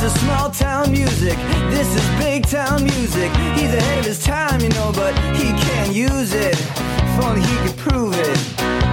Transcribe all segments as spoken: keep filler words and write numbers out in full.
is small town music. This is big town music. He's ahead of his time, you know, but he can't use it. If only he could prove it.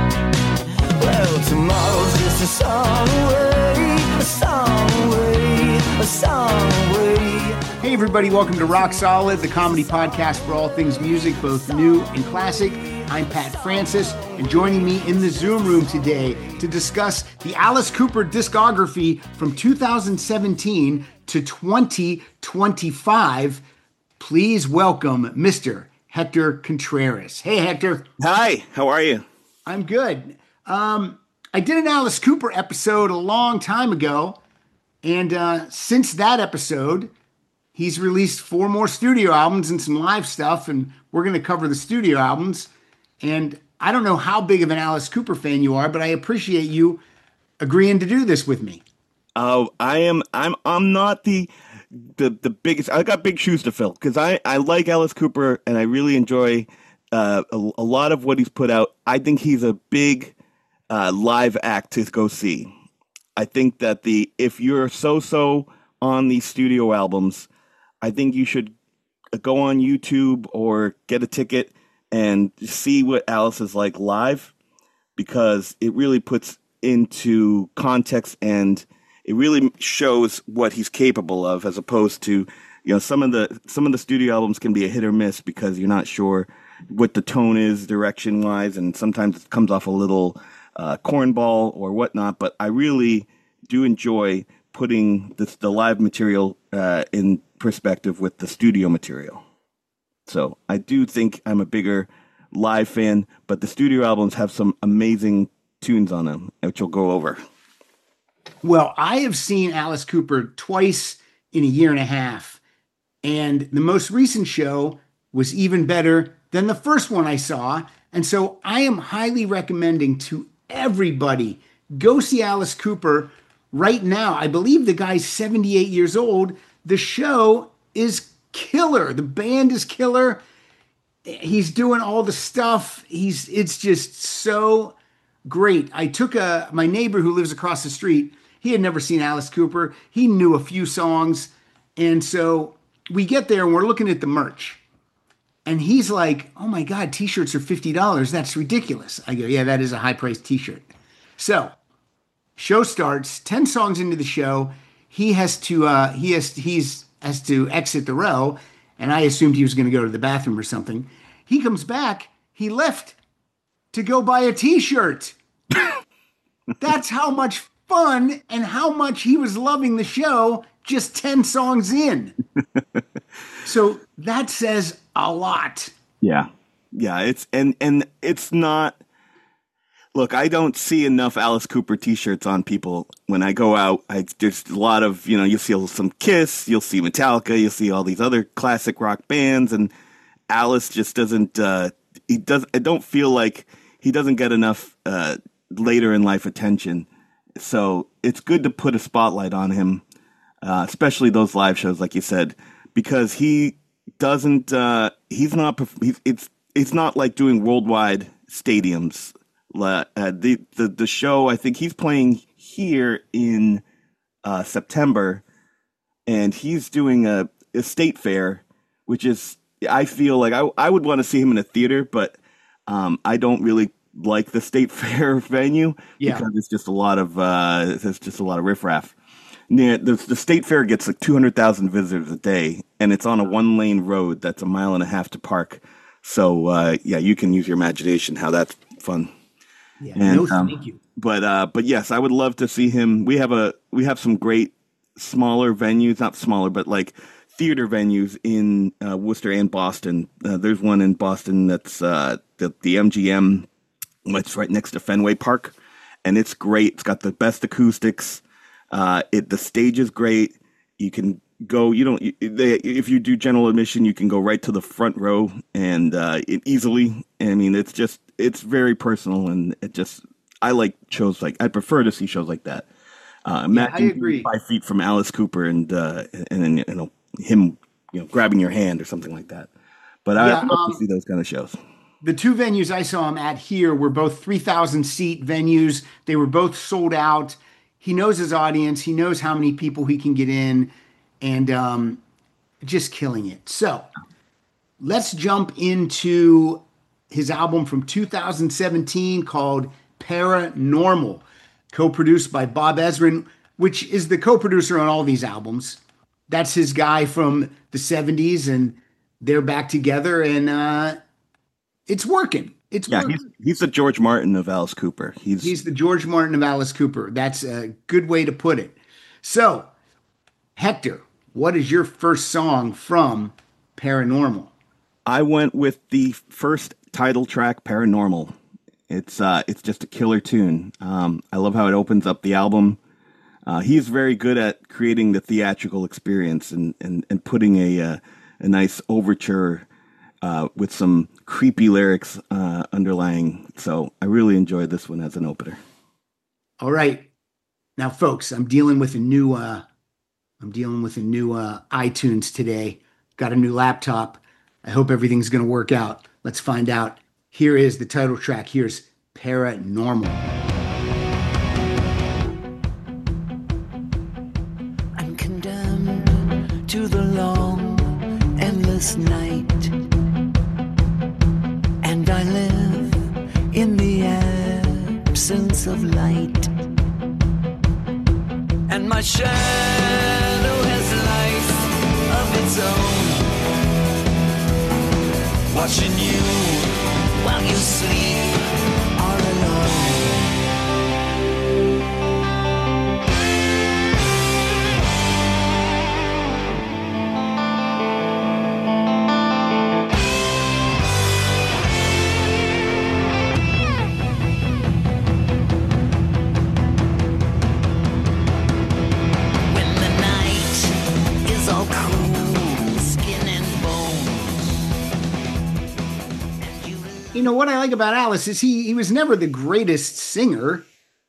Well, tomorrow's just a song away, a song away, a song away. Hey everybody, welcome to Rock Solid, the comedy podcast for all things music, both new and classic. I'm Pat Francis, and joining me in the Zoom room today to discuss the Alice Cooper discography from two thousand seventeen to twenty twenty-five, please welcome Mister Hector Contreras. Hey Hector. Hi, how are you? I'm good. Um, I did an Alice Cooper episode a long time ago, and uh, since that episode, he's released four more studio albums and some live stuff, and we're going to cover the studio albums. And I don't know how big of an Alice Cooper fan you are, but I appreciate you agreeing to do this with me. Oh, I am. I'm. I'm not the the the biggest. I got big shoes to fill because I I like Alice Cooper and I really enjoy uh, a, a lot of what he's put out. I think he's a big uh, live act to go see. I think that the if you're so so on these studio albums, I think you should go on YouTube or get a ticket and see what Alice is like live, because it really puts into context and it really shows what he's capable of, as opposed to, you know, some of the some of the studio albums can be a hit or miss because you're not sure what the tone is direction wise, and sometimes it comes off a little uh, cornball or whatnot. But I really do enjoy putting this, the live material uh, in perspective with the studio material. So I do think I'm a bigger live fan, but the studio albums have some amazing tunes on them, which we'll go over. Well, I have seen Alice Cooper twice in a year and a half, and the most recent show was even better than the first one I saw. And so I am highly recommending to everybody, go see Alice Cooper right now. I believe the guy's seventy-eight years old. The show is killer. The band is killer. He's doing all the stuff. He's it's just so great. I took a my neighbor who lives across the street. He had never seen Alice Cooper. He knew a few songs. And so we get there and we're looking at the merch. And he's like, "Oh my God, t-shirts are fifty dollars. That's ridiculous." I go, "Yeah, that is a high-priced t-shirt." So show starts, ten songs into the show. He has to uh, he has he's has to exit the row, and I assumed he was going to go to the bathroom or something. He comes back. He left to go buy a t-shirt. That's how much fun and how much he was loving the show just ten songs in. So that says a lot. Yeah. Yeah, it's and and it's not. Look, I don't see enough Alice Cooper t-shirts on people when I go out. I, there's a lot of, you know, you'll see some Kiss, you'll see Metallica, you'll see all these other classic rock bands, and Alice just doesn't, uh, he does, I don't feel like he doesn't get enough uh, later in life attention. So it's good to put a spotlight on him, uh, especially those live shows, like you said, because he doesn't, uh, he's not, he's, it's, it's not like doing worldwide stadiums. Uh, the, the the show, I think he's playing here in uh, September, and he's doing a, a state fair, which is, I feel like I, I would want to see him in a theater, but um, I don't really like the state fair venue yeah. because it's just a lot of uh, it's just a lot of riffraff. The, the, the state fair gets like two hundred thousand visitors a day, and it's on a one lane road that's a mile and a half to park. So uh, yeah, you can use your imagination how that's fun. Yeah, and, no, um, thank you. But uh, but yes, I would love to see him. We have a we have some great smaller venues, not smaller, but like theater venues in uh, Worcester and Boston. Uh, there's one in Boston that's uh, the the M G M. It's right next to Fenway Park, and it's great. It's got the best acoustics. Uh, it the stage is great. You can go. You don't. They, if you do general admission, you can go right to the front row and uh, it easily. I mean, it's just. It's very personal, and it just, I like shows like, I prefer to see shows like that. Uh, imagine yeah, I agree. five feet from Alice Cooper and, uh, and then, you know, him, you know, grabbing your hand or something like that. But I, yeah, I love um, to see those kind of shows. The two venues I saw him at here were both three thousand seat venues. They were both sold out. He knows his audience. He knows how many people he can get in. and um, just killing it. So let's jump into his album from two thousand seventeen called Paranormal, co-produced by Bob Ezrin, which is the co-producer on all these albums. That's his guy from the seventies, and they're back together, and uh, it's working. It's Yeah, working. he's he's the George Martin of Alice Cooper. He's He's the George Martin of Alice Cooper. That's a good way to put it. So, Hector, what is your first song from Paranormal? I went with the first title track, Paranormal. It's uh, it's just a killer tune. Um, I love how it opens up the album. Uh, he's very good at creating the theatrical experience and and, and putting a uh, a nice overture uh, with some creepy lyrics uh, underlying. So I really enjoyed this one as an opener. All right, now, folks, I'm dealing with a new uh, I'm dealing with a new uh, iTunes today. Got a new laptop. I hope everything's going to work out. Let's find out. Here is the title track. Here's Paranormal. I'm condemned to the long, endless night, and I live in the absence of light, and my shadow has life of its own, watching you while you sleep all alone. When the night is all cool, skin and bone, and you You know what I like about Alice is he he was never the greatest singer.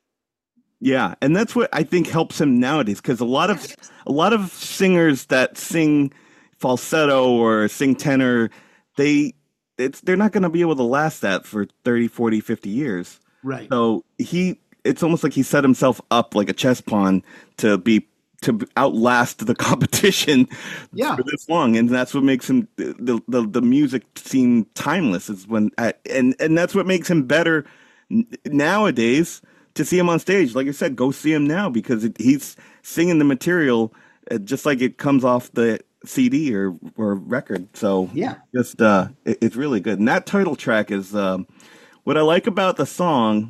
Yeah, and that's what I think helps him nowadays, because a lot of a lot of singers that sing falsetto or sing tenor, they it's they're not going to be able to last that for thirty, forty, fifty years. Right. So he it's almost like he set himself up like a chess pawn to be to outlast the competition Yeah. for this long, and that's what makes him the the, the music seem timeless. Is when and and that's what makes him better n- nowadays. To see him on stage, like I said, go see him now, because it, he's singing the material uh, just like it comes off the C D or or record. So Yeah. just uh, it, it's really good. And that title track is um, what I like about the song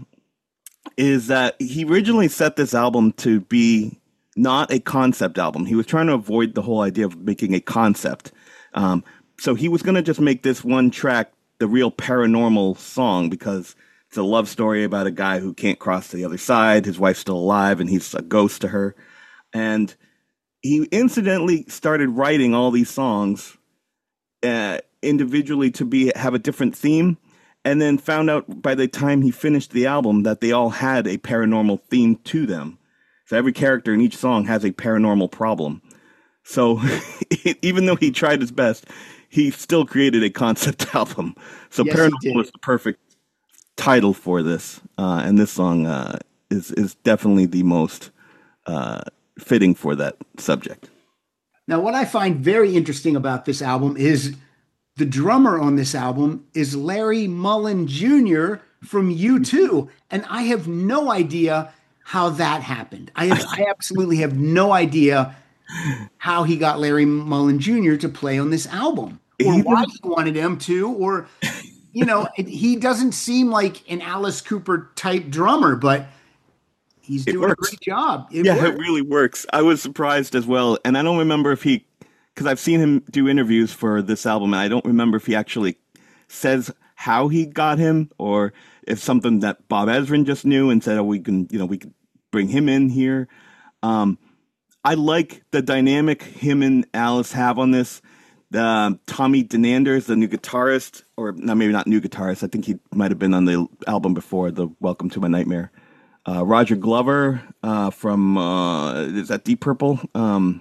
is that he originally set this album to be not a concept album. He was trying to avoid the whole idea of making a concept. Um, so he was going to just make this one track the real paranormal song, because it's a love story about a guy who can't cross to the other side. His wife's still alive, and he's a ghost to her. And he incidentally started writing all these songs uh, individually to be have a different theme, and then found out by the time he finished the album that they all had a paranormal theme to them. So every character in each song has a paranormal problem. So even though he tried his best, he still created a concept album. So Yes, he Paranormal did. was the perfect title for this, uh, and this song uh, is is definitely the most uh, fitting for that subject. Now, what I find very interesting about this album is the drummer on this album is Larry Mullen Junior from U two, and I have no idea how that happened. I have, I absolutely have no idea how he got Larry Mullen Junior to play on this album, or He why was- he wanted him to, or you know, it, he doesn't seem like an Alice Cooper type drummer, but he's It doing a works. great job. It yeah, works. it really works. I was surprised as well, and I don't remember if he, because I've seen him do interviews for this album, and I don't remember if he actually says how he got him, or if something that Bob Ezrin just knew and said, "Oh, we can, you know, we could bring him in here." Um, I like the dynamic him and Alice have on this. The Tommy Denanders, the new guitarist, or no, maybe not new guitarist. I think he might have been on the album before, the Welcome to My Nightmare. Uh, Roger Glover uh, from uh, is that Deep Purple? Um,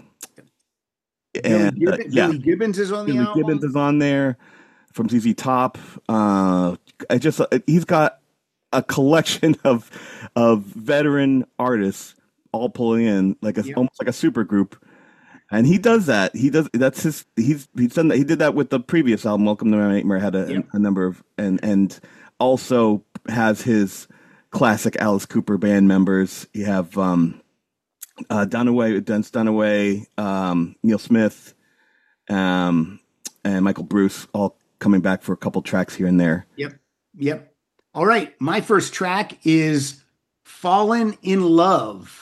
Billy, and uh, Gibbons, yeah, Billy Gibbons is on the Billy album. Gibbons is on there from Z Z Top. Uh, I just he's got a collection of of veteran artists all pulling in like a Yeah. almost like a super group. And he does that. He does. That's his. He's he's done that. He did that with the previous album, Welcome to My Nightmare. Had a, Yep. a number of and and also has his classic Alice Cooper band members. You have um, uh, Dunaway, Dance Dunaway, um, Neil Smith, um, and Michael Bruce, all coming back for a couple tracks here and there. Yep. Yep. All right. My first track is Fallen in Love.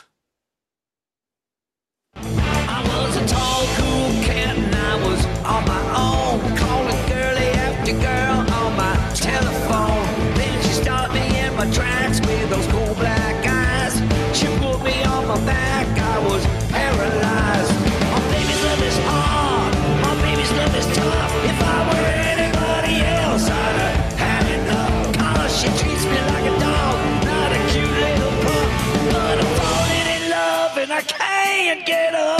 I was a tall, cool cat and I was on my own, calling girlie after girl on my telephone. Then she stopped me in my tracks with those cool black eyes. She put me on my back, I was paralyzed. My baby's love is hard, my baby's love is tough. If I were anybody else, I'd have had enough. Cause she treats me like a dog, not a cute little pup. But I'm falling in love and I can't get up.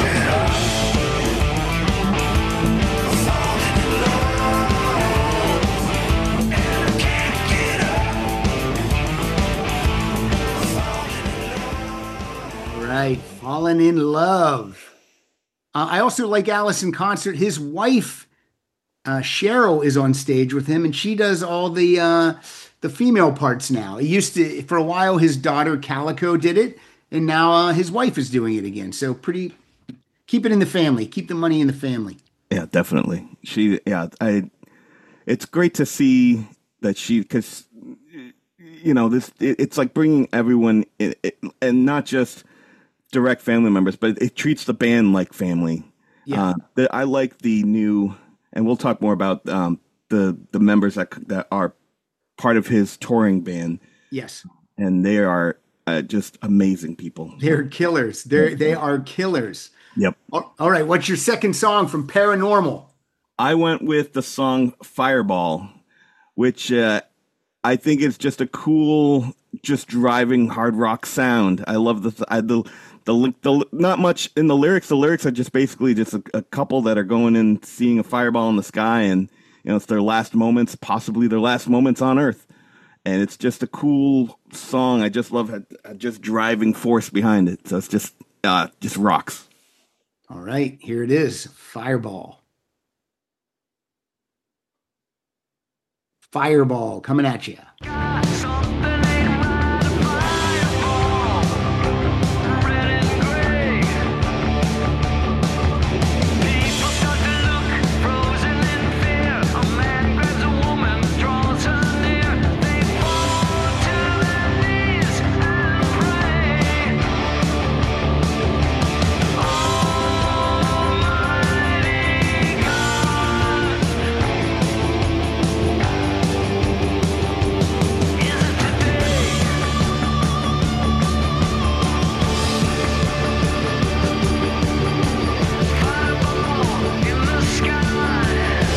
Right, Fallen in Love. Uh, I also like Alice in concert. His wife, uh, Cheryl, is on stage with him, and she does all the uh, the female parts now. It used to, for a while, his daughter Calico did it, and now uh, his wife is doing it again. So pretty, keep it in the family. Keep the money in the family. Yeah, definitely. She, yeah, I. It's great to see that she, because you know this. It, it's like bringing everyone, in, it, and not just direct family members, but it, it treats the band like family. Yeah, uh, the, I like the new, and we'll talk more about um, the the members that that are part of his touring band. Yes, and they are uh, just amazing people. They're killers. They're they are killers. Yep. All all right. What's your second song from Paranormal? I went with the song Fireball, which uh, I think is just a cool, just driving hard rock sound. I love the I, the, the the not much in the lyrics. The lyrics are just basically just a, a couple that are going and seeing a fireball in the sky, and you know it's their last moments, possibly their last moments on Earth. And it's just a cool song. I just love it, just driving force behind it. So it's just uh, just rocks. All right, here it is, Fireball. Fireball coming at you. Got something ain't right, a fireball, red and gray. People start to look, frozen in fear. A man grabs a woman, draws her near. They fall to their knees and pray. Almighty God, is it today? Fireball in the sky.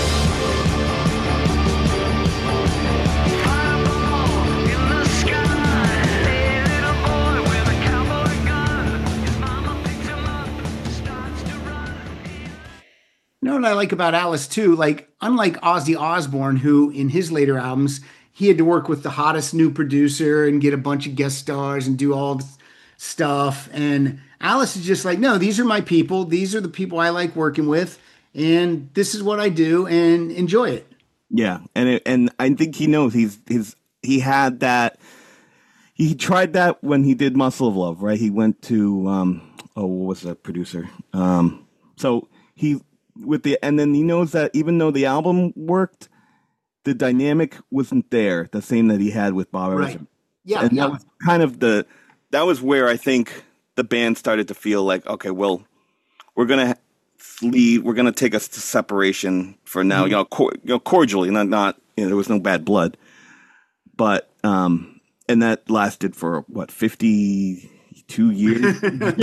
Fireball in the sky. A little boy with a cowboy gun. His mama picks him up, starts to run. You know what I like about Alice too? Like, unlike Ozzy Osbourne, who in his later albums, he had to work with the hottest new producer and get a bunch of guest stars and do all this stuff. And Alice is just like, no, these are my people. These are the people I like working with. And this is what I do, and enjoy it. Yeah, and it, and I think he knows he's he's he had that. He tried that when he did Muscle of Love, right? He went to um oh, what was that producer? Um, so he with the and then he knows that even though the album worked, the dynamic wasn't there, the same that he had with Bob Right. Everson. Yeah, And yeah. that was kind of the that was where I think the band started to feel like, okay, well, we're gonna leave, we're gonna take us to separation for now, you know, cor- you know, cordially, not not you know, there was no bad blood, but um, and that lasted for what fifty-two years.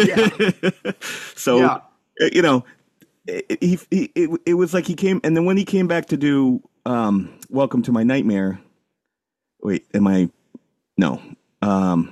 So Yeah. you know, it, he, he it, it was like he came, and then when he came back to do um, Welcome to My Nightmare. Wait, am I? No. Um,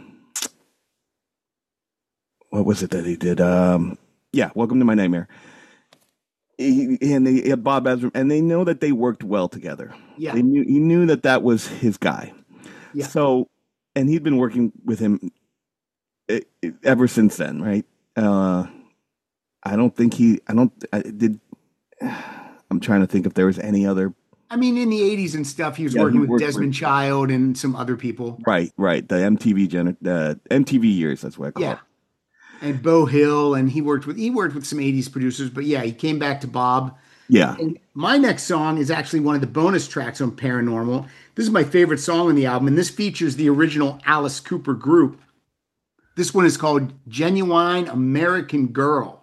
what was it that he did? Um, yeah, Welcome to My Nightmare. He, and they he had Bob Ezrin, and they know that they worked well together. Yeah. They knew he knew that that was his guy. Yeah. So, and he'd been working with him e- e- ever since then, right? Uh, I don't think he. I don't. I did. I'm trying to think if there was any other. I mean, in the eighties and stuff, he was Yeah, working he with worked Desmond with- Child and some other people. Right, right. The M T V gener, the M T V years. That's what I call Yeah. it. And Bo Hill, and he worked with he worked with some eighties producers, but yeah, he came back to Bob. Yeah. And my next song is actually one of the bonus tracks on Paranormal. This is my favorite song on the album, and this features the original Alice Cooper group. This one is called Genuine American Girl.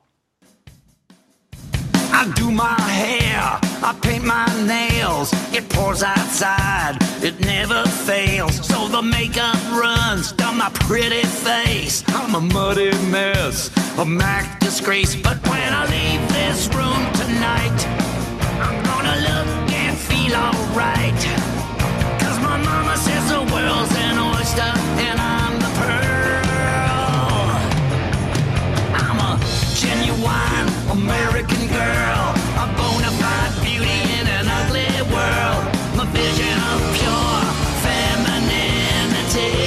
I do my hair, I paint my nails. It pours outside, it never fails. So the makeup runs down my pretty face. I'm a muddy mess, a Mac disgrace. But when I leave this room tonight, I'm gonna look and feel alright. Cause my mama says the world's an oyster and I'm the pearl. I'm a genuine American girl, a bona fide beauty in an ugly world. My vision of pure femininity.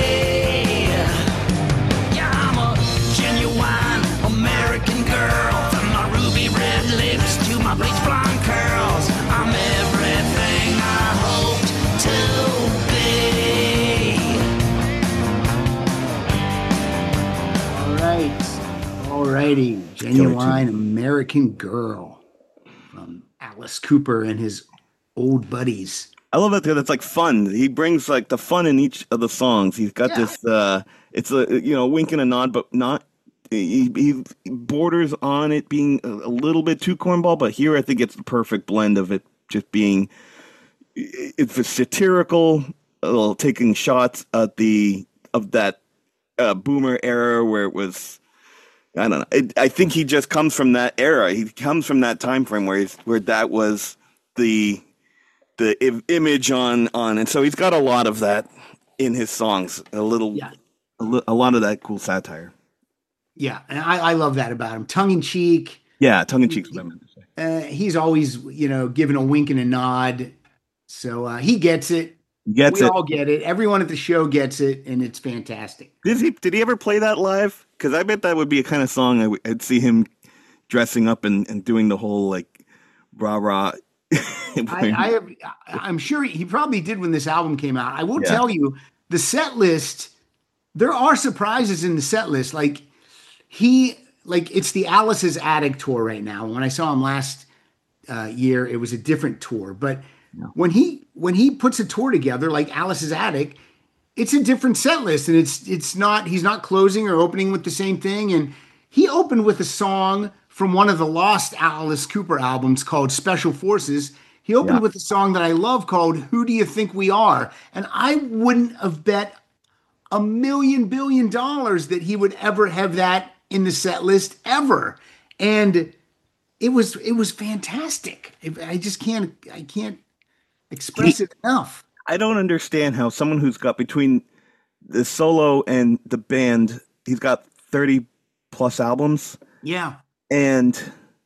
Yeah, I'm a genuine American girl. From my ruby red lips to my bleach blonde curls, I'm everything I hoped to be. All right. All righty. Genuine American Girl from Alice Cooper and his old buddies. I love it because it's like fun. He brings like the fun in each of the songs. He's got Yeah. this. Uh, it's a you know wink and a nod, but not. He, he borders on it being a, a little bit too cornball, but here I think it's the perfect blend of it just being. It's a satirical, a little taking shots at the of that uh, boomer era where it was. I don't know. It, I think he just comes from that era. He comes from that time frame where he's, where that was the the I- image on on, and so he's got a lot of that in his songs. A little, Yeah. a, li- a lot of that cool satire. Yeah, and I, I love that about him. Tongue in cheek. Yeah, tongue in cheek. What I meant to say. Uh, he's always, you know, giving a wink and a nod. So uh, he gets it. Gets we it. all get it. Everyone at the show gets it, and it's fantastic. Did he? Did he ever play that live? Because I bet that would be a kind of song I w- I'd see him dressing up and, and doing the whole like rah rah. I, I have, I'm sure he probably did when this album came out. I will Yeah. tell you, the set list, there are surprises in the set list. Like he, like it's the Alice's Attic tour right now. When I saw him last uh, year, it was a different tour. But when he when he puts a tour together like Alice's Attic, it's a different set list, and it's it's not he's not closing or opening with the same thing. And he opened with a song from one of the lost Alice Cooper albums called Special Forces. He opened Yeah. with a song that I love called Who Do You Think We Are? And I wouldn't have bet a million billion dollars that he would ever have that in the set list ever. And it was it was fantastic. It- I just can't I can't express He- it enough. I don't understand how someone who's got between the solo and the band, he's got thirty plus albums, Yeah. and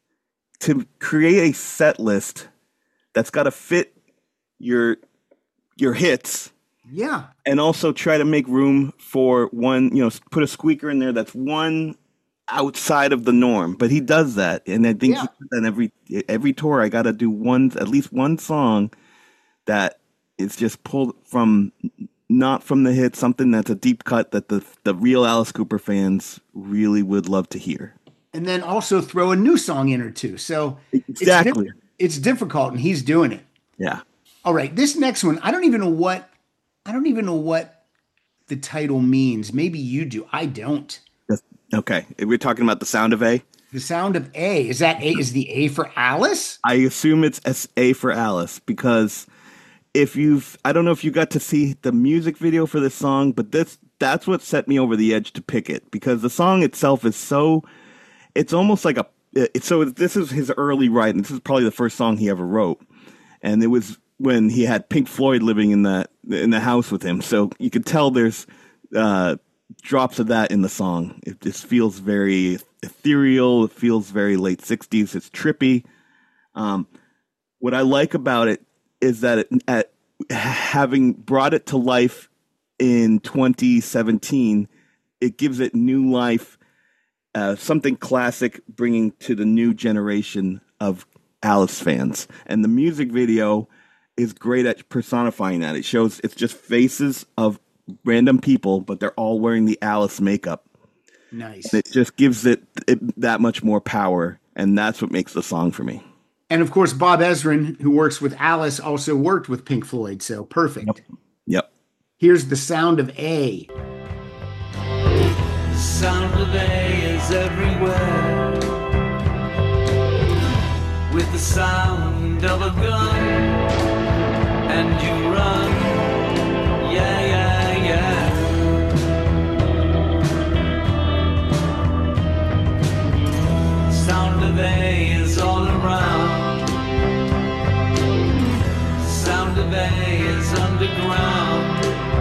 to create a set list that's got to fit your your hits Yeah. and also try to make room for one, you know, put a squeaker in there that's one outside of the norm. But he does that, and I think Yeah. and every every tour I got to do one at least one song that is just pulled from not from the hit, something that's a deep cut that the the real Alice Cooper fans really would love to hear. And then also throw a new song in or two. So Exactly. it's, diff- it's difficult, and he's doing it. Yeah. All right, this next one, I don't even know what I don't even know what the title means. Maybe you do. I don't. That's- okay. We're talking about the sound of A. The Sound of A. Is that A is the A for Alice? I assume it's S A for Alice because if you've, I don't know if you got to see the music video for this song, but this that's what set me over the edge to pick it because the song itself is so, it's almost like a, it's so this is his early writing. This is probably the first song he ever wrote, and it was when he had Pink Floyd living in that in the house with him. So you could tell there's uh, drops of that in the song. It just feels very ethereal. It feels very late sixties. It's trippy. Um, what I like about it is that it, at having brought it to life in twenty seventeen, it gives it new life uh, something classic, bringing to the new generation of Alice fans. And the music video is great at personifying that. It shows it's just faces of random people, but they're all wearing the Alice makeup. Nice. And it just gives it, it that much more power, and that's what makes the song for me. And of course, Bob Ezrin, who works with Alice, also worked with Pink Floyd, so perfect. Yep. Yep. Here's the sound of A. The sound of A is everywhere, with the sound of a gun, and you run, yeah, yeah, yeah. Sound of A is all around, sound of A is underground.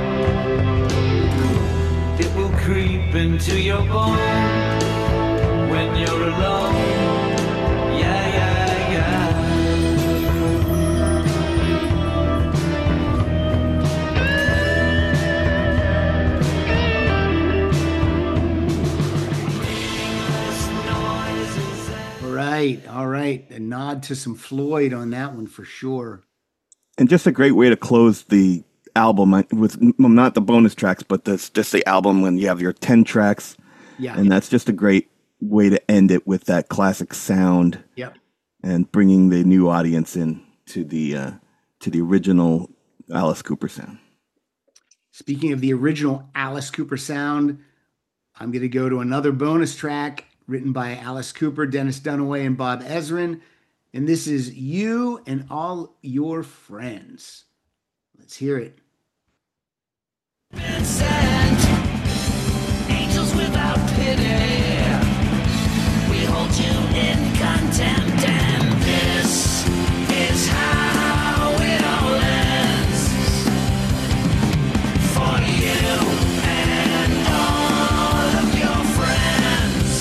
It will creep into your bone when you're alone. Yeah, yeah, yeah. All right, all right. A nod to some Floyd on that one for sure. And just a great way to close the album with well, not the bonus tracks, but that's just the album when you have your ten tracks. Yeah. And that's just a great way to end it with that classic sound. Yep. And bringing the new audience in to the uh, to the original Alice Cooper sound. Speaking of the original Alice Cooper sound, I'm going to go to another bonus track written by Alice Cooper, Dennis Dunaway, and Bob Ezrin. And this is You and All Your Friends. Let's hear it. Sent angels without pity, we hold you in contempt, and this is how it all ends. For you and all of your friends.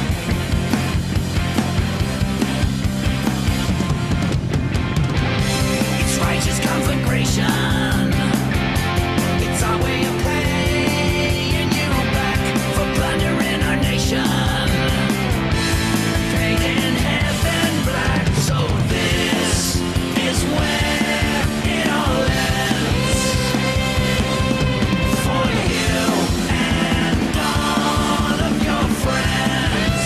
It's righteous conflagration. It's our way of paying you back for plundering our nation. Painting heaven black. So this is where it all ends. For you and all of your friends.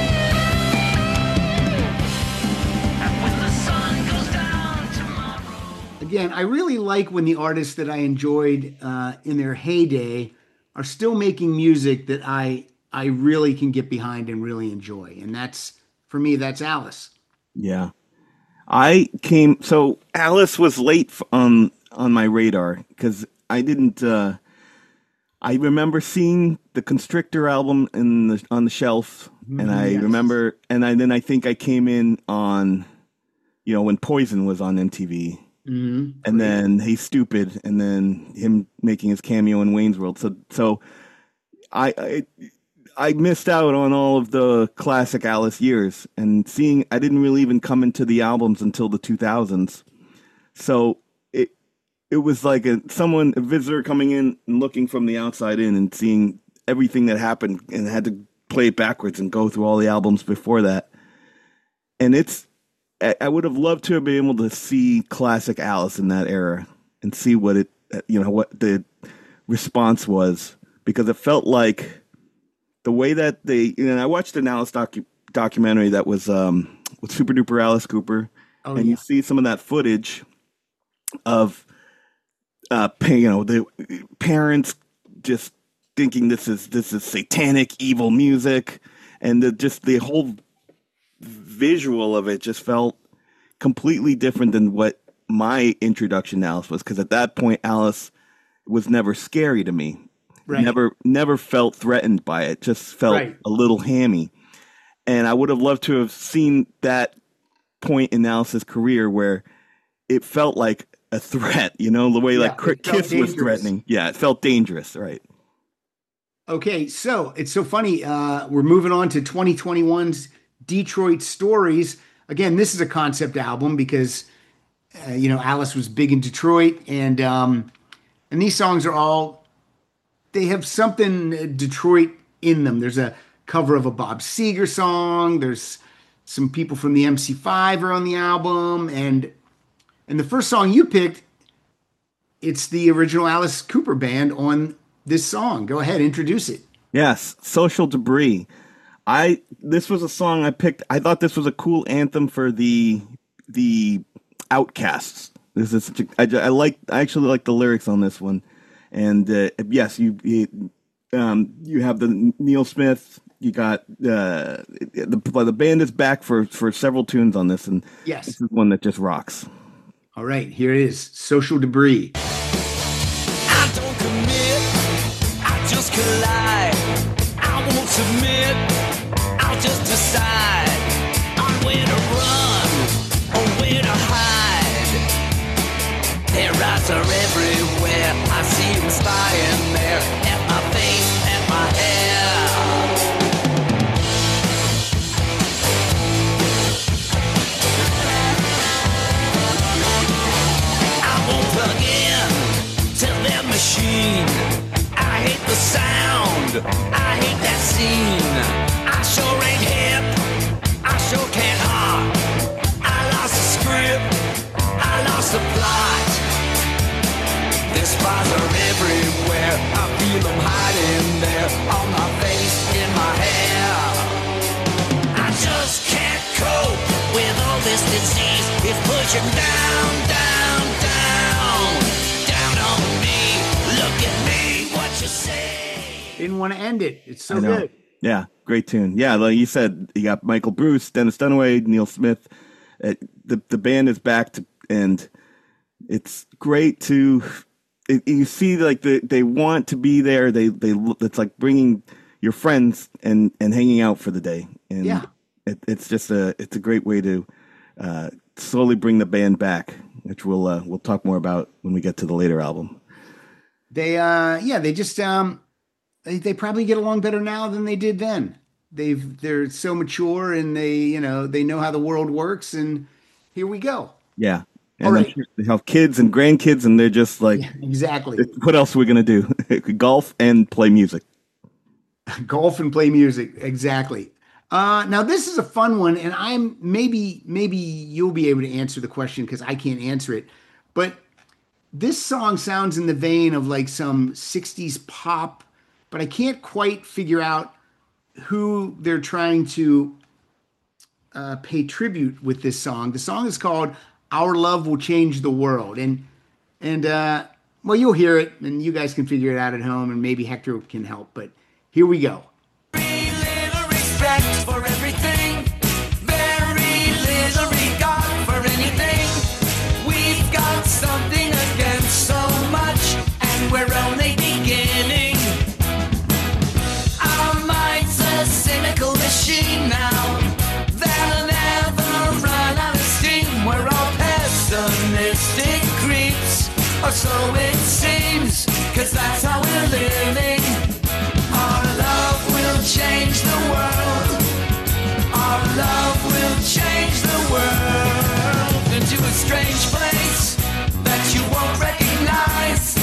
And when the sun goes down tomorrow. Again, I really like when the artists that I enjoyed uh, in their heyday are still making music that I I really can get behind and really enjoy. And that's, for me, that's Alice. Yeah. I came so Alice was late f- on on my radar because I didn't uh I remember seeing the Constrictor album in the on the shelf, and I yes. remember and I then I think I came in on you know when Poison was on M T V. Mm-hmm. And then Hey Stupid, and then him making his cameo in Wayne's World. So, so I, I, I missed out on all of the classic Alice years, and seeing I didn't really even come into the albums until the two thousands. So it, it was like a someone a visitor coming in and looking from the outside in and seeing everything that happened, and had to play it backwards and go through all the albums before that. And it's. I would have loved to have been able to see classic Alice in that era and see what it, you know, what the response was, because it felt like the way that they, you know, I watched an Alice docu- documentary that was um, with Super Duper Alice Cooper, Oh, and yeah. you see some of that footage of, uh, pa- you know, the parents just thinking this is this is satanic, evil music, and the, just the whole visual of it just felt completely different than what my introduction to Alice was, because at that point Alice was never scary to me. Right. Never never felt threatened by it. Just felt Right. a little hammy. And I would have loved to have seen that point in Alice's career where it felt like a threat, you know, the way Yeah, like it Kiss felt was dangerous. threatening. Yeah, it felt dangerous, right? Okay, so it's so funny. Uh, we're moving on to twenty twenty-one's Detroit Stories. Again, this is a concept album because, uh, you know, Alice was big in Detroit, and um, and these songs are all, they have something uh, Detroit in them. There's a cover of a Bob Seger song. There's some people from the M C five are on the album, and and the first song you picked, it's the original Alice Cooper band on this song. Go ahead, introduce it. Yes, Social Debris. I this was a song I picked. I thought this was a cool anthem for the the Outcasts. This is such a, I, I like I actually like the lyrics on this one, and uh, yes, you you, um, you have the Neil Smith. You got uh, the the band is back for for several tunes on this, and yes, this is one that just rocks. All right, here it is, Social Debris. I don't commit, I just collide. I won't submit, I'll just decide on where to run or where to hide. Their eyes are everywhere, I see them spying there at my face, at my hair. I won't plug in to their machine. I hate the sound, I hate that scene. I sure ain't hip, I sure can't hop. I lost the script, I lost the plot. Their spies are everywhere, I feel them hiding there, on my face, in my hair. I just can't cope with all this disease. It's pushing down, down, down, down on me. Look at me, what you say. Didn't want to end it. It's so I know. good. Yeah, great tune. Yeah, like you said, you got Michael Bruce, Dennis Dunaway, Neil Smith. Uh, the the band is back, to, and it's great to it, you see like the, they want to be there. They they it's like bringing your friends and, and hanging out for the day, and Yeah. it, it's just a it's a great way to uh, slowly bring the band back, which we'll uh, we'll talk more about when we get to the later album. They, uh, yeah, they just, um, they, they probably get along better now than they did then. They've, they're so mature, and they, you know, they know how the world works, and here we go. Yeah, and All I'm right. sure they have kids and grandkids, and they're just like, Yeah, exactly. what else are we gonna do? Golf and play music. Golf and play music. Exactly. Uh, now this is a fun one, and I'm maybe, maybe you'll be able to answer the question because I can't answer it, but this song sounds in the vein of like some sixties pop, but I can't quite figure out who they're trying to uh, pay tribute with this song. The song is called "Our Love Will Change the World," and and uh, well, you'll hear it, and you guys can figure it out at home, and maybe Hector can help. But here we go. Very little respect for everything, very little regard for anything. We've got something against so much, and we're only beginning. Our mind's a cynical machine now, that'll never run out of steam. We're all pessimistic creeps, or so it seems, 'cause that's how we're living. Our love will change the world. Our love will change the world into a strange place that you won't recognize.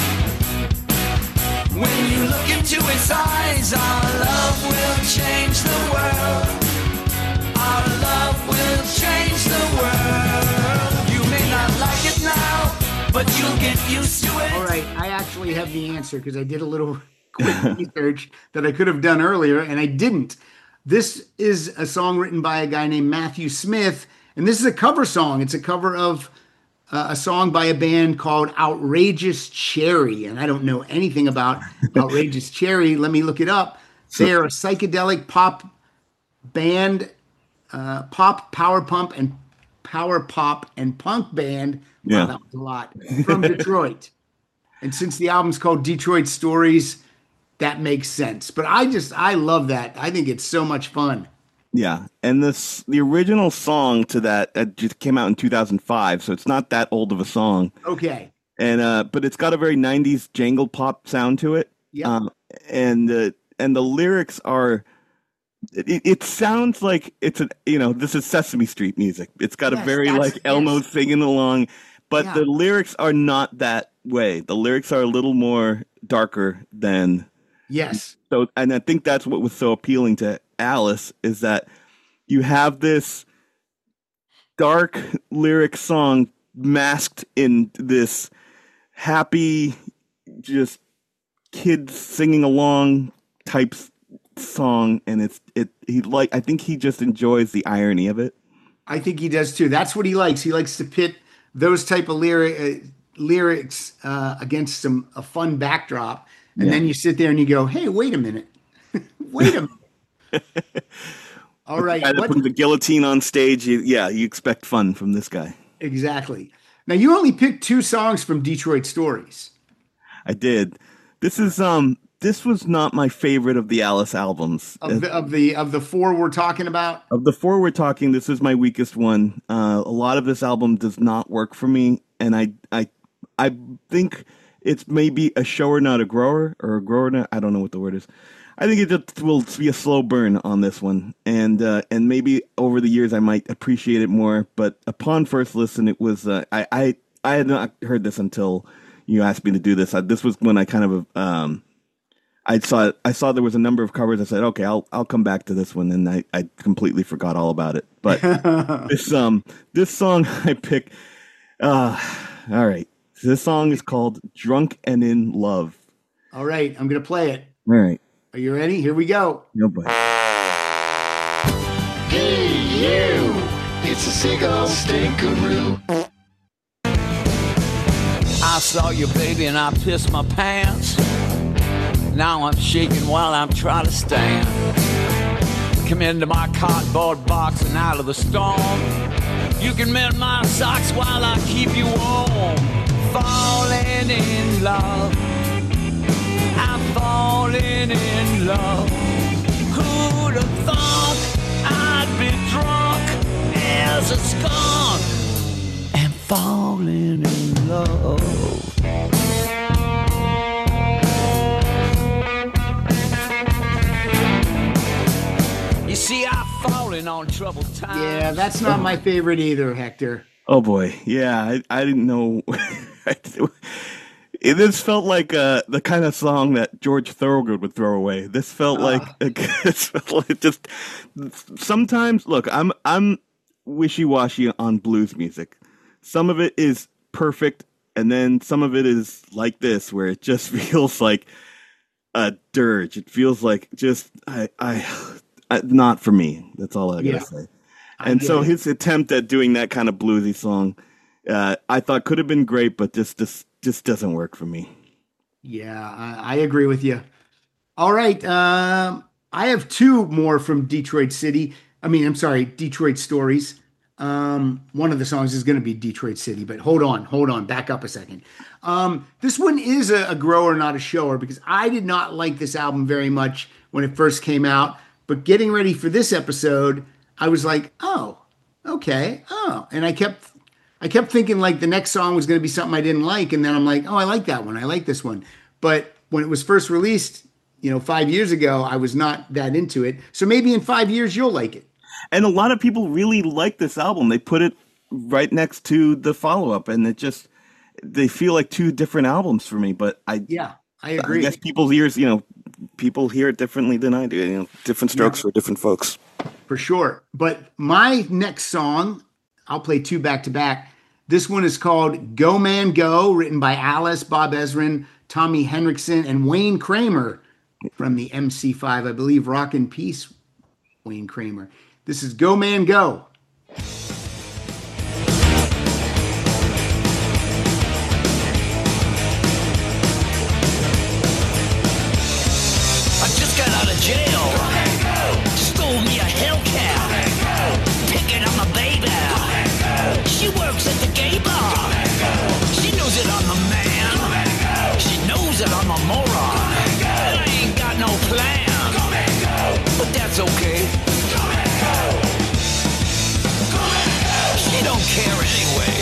When you look into its eyes, our love will change the world. Our love will change the world. You may not like it now, but you'll get used to it. All right, I actually have the answer because I did a little quick research that I could have done earlier, and I didn't. This is a song written by a guy named Matthew Smith, and this is a cover song. It's a cover of uh, a song by a band called Outrageous Cherry, and I don't know anything about Outrageous Cherry. Let me look it up. They're a psychedelic pop band, uh, pop, power pump, and power pop and punk band. Wow, Yeah. that was a lot. From Detroit. And since the album's called Detroit Stories, that makes sense. But I just, I love that. I think it's so much fun. Yeah, and this the original song to that uh, just came out in two thousand five, so it's not that old of a song. Okay. And uh, but it's got a very nineties jangle pop sound to it. Yeah. Um, and uh, and the lyrics are. It, it sounds like it's a you know this is Sesame Street music. It's got Yes, a very that's- like Elmo yes. singing along, but Yeah. the lyrics are not that way. The lyrics are a little more darker than Yes. so, and I think that's what was so appealing to Alice is that you have this dark lyric song masked in this happy, just kids singing along type song, and it's it he like I think he just enjoys the irony of it. I think he does too. That's what he likes. He likes to pit those type of lyric uh, lyrics uh, against some a fun backdrop, and Yeah. then you sit there and you go, "Hey, wait a minute, wait a minute." All right, Guy that what- put the guillotine on stage, you, yeah, you expect fun from this guy. exactly. Now you only picked two songs from Detroit Stories. I did. This is um this was not my favorite of the Alice albums. Of the, of the of the four we're talking about. Of the four we're talking, this is my weakest one. Uh, a lot of this album does not work for me, and I I I think it's maybe a shower, not a grower, or a grower, not, I don't know what the word is. I think it just will be a slow burn on this one, and uh, and maybe over the years I might appreciate it more. But upon first listen, it was uh, I, I I had not heard this until you asked me to do this. I, this was when I kind of um, I saw I saw there was a number of covers. I said, okay, I'll I'll come back to this one, and I, I completely forgot all about it. But this um this song I picked. Uh, all right, this song is called "Drunk and in Love." All right, I'm gonna play it. All right, Are you ready? Here we go. no boy. Hey, you! It's a seagull stinkeroo. I saw you, baby, and I pissed my pants. Now I'm shaking while I'm trying to stand. Come into my cardboard box and out of the storm. You can mend my socks while I keep you warm. Falling in love. I'm falling in love. Who'd have thought I'd be drunk as a skunk and falling in love? You see, I've fallen on troubled times. Yeah, that's not my favorite either, Hector. Oh boy, yeah, I, I didn't know. It, this felt like uh, the kind of song that George Thorogood would throw away. This felt Uh. like this felt like just sometimes. Look, I'm I'm wishy washy on blues music. Some of it is perfect, and then some of it is like this, where it just feels like a dirge. It feels like just I I, I not for me. That's all I gotta Yeah. say. I And get so it. his attempt at doing that kind of bluesy song, uh, I thought could have been great, but just just just doesn't work for me. Yeah, I, I agree with you. All right, um, I have two more from Detroit City. I mean, I'm sorry, Detroit Stories. Um, one of the songs is going to be Detroit City, but hold on, hold on, back up a second. Um, this one is a, a grower, not a shower, because I did not like this album very much when it first came out. But getting ready for this episode, I was like, oh, okay, oh, and I kept I kept thinking like the next song was going to be something I didn't like, and then I'm like, oh, I like that one. I like this one. But when it was first released, you know, five years ago, I was not that into it. So maybe in five years you'll like it. And a lot of people really like this album. They put it right next to the follow up, and it just they feel like two different albums for me. But I Yeah, I I agree. guess people's ears, you know, people hear it differently than I do. You know, different strokes Yeah. for different folks. For sure. But my next song, I'll play two back to back. This one is called Go Man Go, written by Alice, Bob Ezrin, Tommy Henriksen, and Wayne Kramer from the M C five, I believe, Rock and Peace, Wayne Kramer. This is Go Man Go. I just got out of jail. Stole me a Hellcat. Picking on my baby. She works at the gay bar. She knows that I'm a man. She knows that I'm a moron. And I ain't got no plan. But that's okay. She don't care anyway.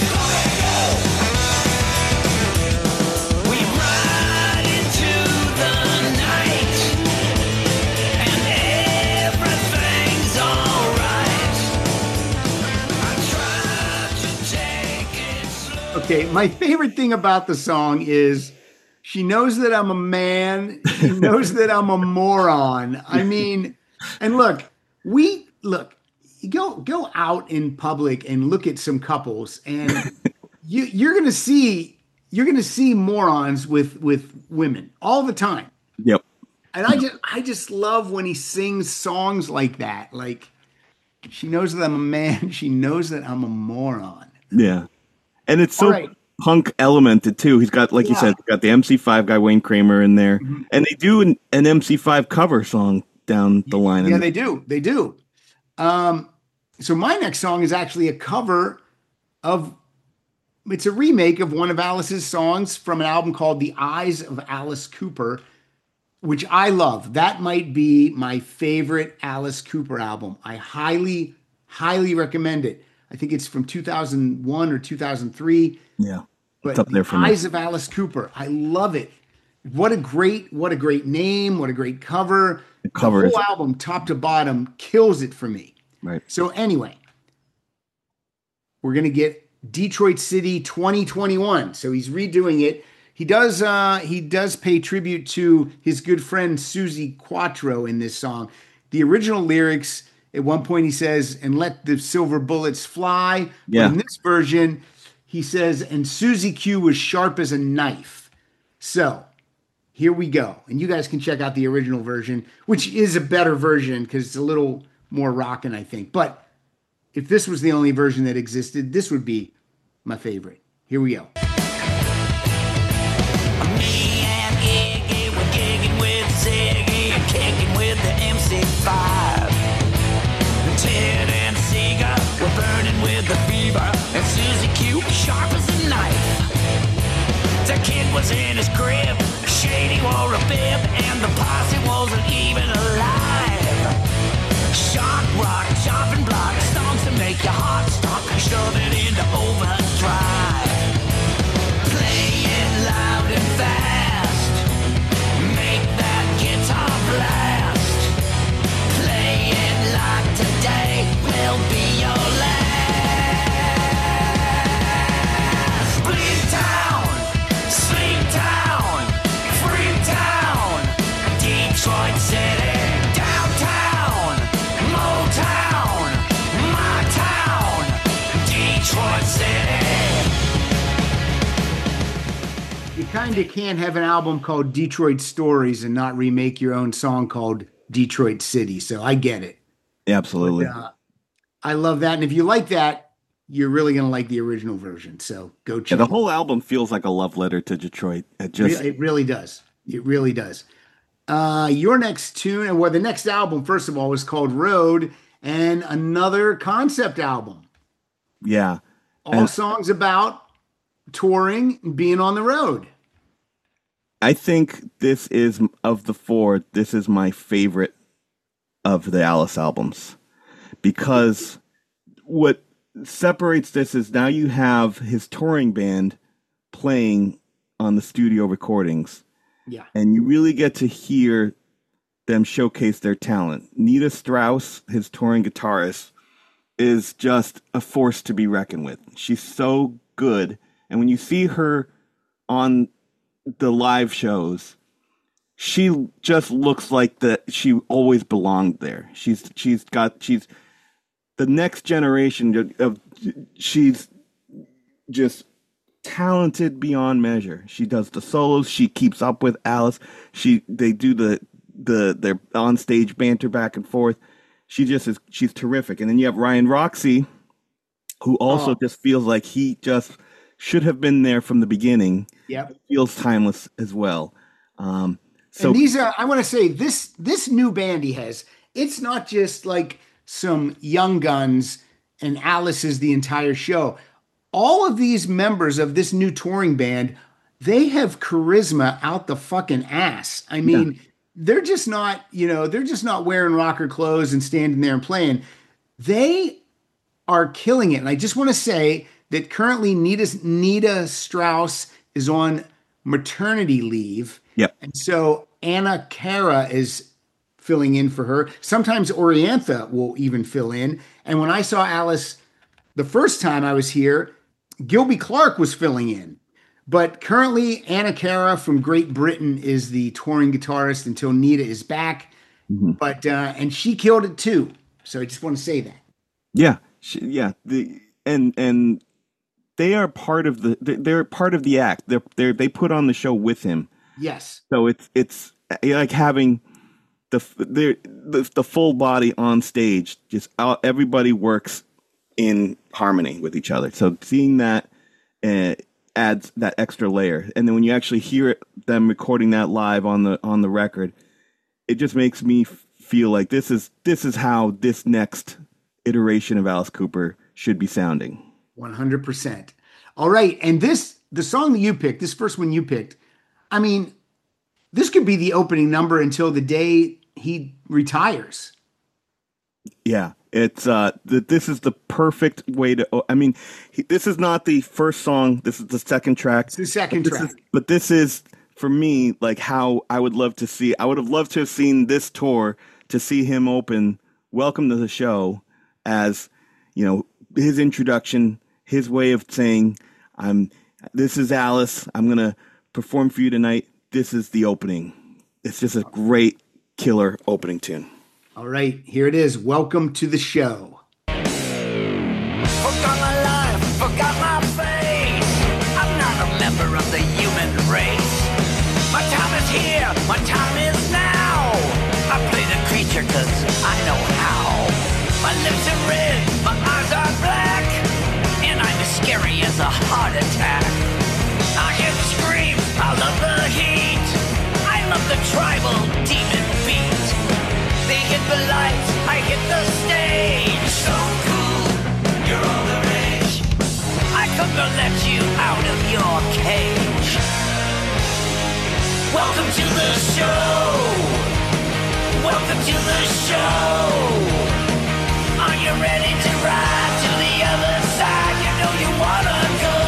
We ride into the night, and everything's alright. I try to take it slow. Okay, my favorite thing about the song is she knows that I'm a man. She knows that I'm a moron. I mean, And look, we look, you go go out in public and look at some couples, and you you're gonna see you're gonna see morons with with women all the time. Yep. And I just I just love when he sings songs like that. Like, she knows that I'm a man, she knows that I'm a moron. Yeah. And it's so All right. punk elemented too. He's got, like you Yeah. said, he's got the M C five guy Wayne Kramer in there. Mhm. And they do an, an M C five cover song down the line. Yeah, And they do. They do. Um, so my next song is actually a cover of, it's a remake of one of Alice's songs from an album called The Eyes of Alice Cooper, which I love. That might be my favorite Alice Cooper album. I highly, highly recommend it. I think it's from two thousand one or two thousand three. yeah. But It's up there The for me. Eyes of Alice Cooper. I love it. What a great, what a great name. What a great cover. The cover the whole is- album, top to bottom, kills it for me. Right. So anyway, we're gonna get Detroit City twenty twenty-one. So he's redoing it. He does uh he does pay tribute to his good friend Susie Quattro in this song. The original lyrics, at one point he says, "And let the silver bullets fly." Yeah. But in this version, he says, "And Susie Q was sharp as a knife." So here we go. And you guys can check out the original version, which is a better version because it's a little more rockin', I think. But if this was the only version that existed, this would be my favorite. Here we go. Me and Iggy were gigging with Ziggy and kicking with the M C five. Ted and Seeger were burning with the fever, and Susie Q sharp as a knife. The kid was in his crib, Shady wore a bib, and the posse wasn't even alive. Shock rock, chopping block, songs to make your heart stop and shove it into overdrive. Play it loud and fast, make that guitar blast. Play it like today will be your last. Bleed town, sleep town, free town, Detroit City, downtown, Motown, my town, Detroit City. You kind of can't have an album called Detroit Stories and not remake your own song called Detroit City. So I get it. Absolutely. Uh, I love that. And if you like that, you're really going to like the original version. So go Yeah, check the it whole album feels like a love letter to Detroit. It just Re- It really does. It really does. Uh, your next tune, well, the next album, first of all, was called Road, and another concept album. yeah. All And- songs about touring and being on the road. I think this is, of the four, this is my favorite of the Alice albums, because what separates this is now you have his touring band playing on the studio recordings, Yeah. and you really get to hear them showcase their talent. Nita Strauss, his touring guitarist, is just a force to be reckoned with. She's so good, and when you see her on the live shows, she just looks like that she always belonged there. She's she's got she's the next generation of she's just talented beyond measure. She does the solos, she keeps up with Alice. She they do the the their on stage banter back and forth. She just is she's terrific. And then you have Ryan Roxie, who also Oh. just feels like he just should have been there from the beginning. Yep. Feels timeless as well. Um, so and these are, I want to say, this this new band he has, it's not just like some young guns and Alice is the entire show. All of these members of this new touring band, they have charisma out the fucking ass. I mean, they're just not, you know, they're just not wearing rocker clothes and standing there and playing. They are killing it. And I just want to say that currently Nita, Nita Strauss is on maternity leave. Yep. And so Anna Cara is filling in for her. Sometimes Oriantha will even fill in. And when I saw Alice the first time I was here, Gilby Clarke was filling in. But currently, Anna Cara from Great Britain is the touring guitarist until Nita is back. Mhm. but uh, and she killed it too. So I just want to say that. Yeah, she, yeah. The and and they are part of the they- they're part of the act. They're they they put on the show with him. Yes. So it's it's like having the the the, the full body on stage. Just out, everybody works in harmony with each other. So seeing that uh, adds that extra layer. And then when you actually hear it, them recording that live on the on the record, it just makes me f- feel like this is this is how this next iteration of Alice Cooper should be sounding. one hundred percent. All right. And this, the song that you picked, this first one you picked, I mean, this could be the opening number until the day he retires. Yeah, it's uh, th- this is the perfect way to. I mean, he, this is not the first song. This is the second track. It's the second This track. is- but this is for me like how I would love to see. I would have loved to have seen this tour to see him open "Welcome to the Show" as you know his introduction, his way of saying, "I'm. This is Alice. I'm gonna perform for you tonight. This is the opening." It's just a great killer opening tune. All right. Here it is. Welcome to the show. Forgot my life, forgot my face. I'm not a member of the human race. My time is here, my time is now. I play the creature cause I know how. My lips are red, my eyes are black, and I'm as scary as a heart attack. I hear the screams, I love the heat. I love the tribal demon beat. They hit the lights, I hit the stage. So cool, you're all the rage. I come to let you out of your cage. Welcome to the show. Welcome to the show. Are you ready to ride to the other side? You know you wanna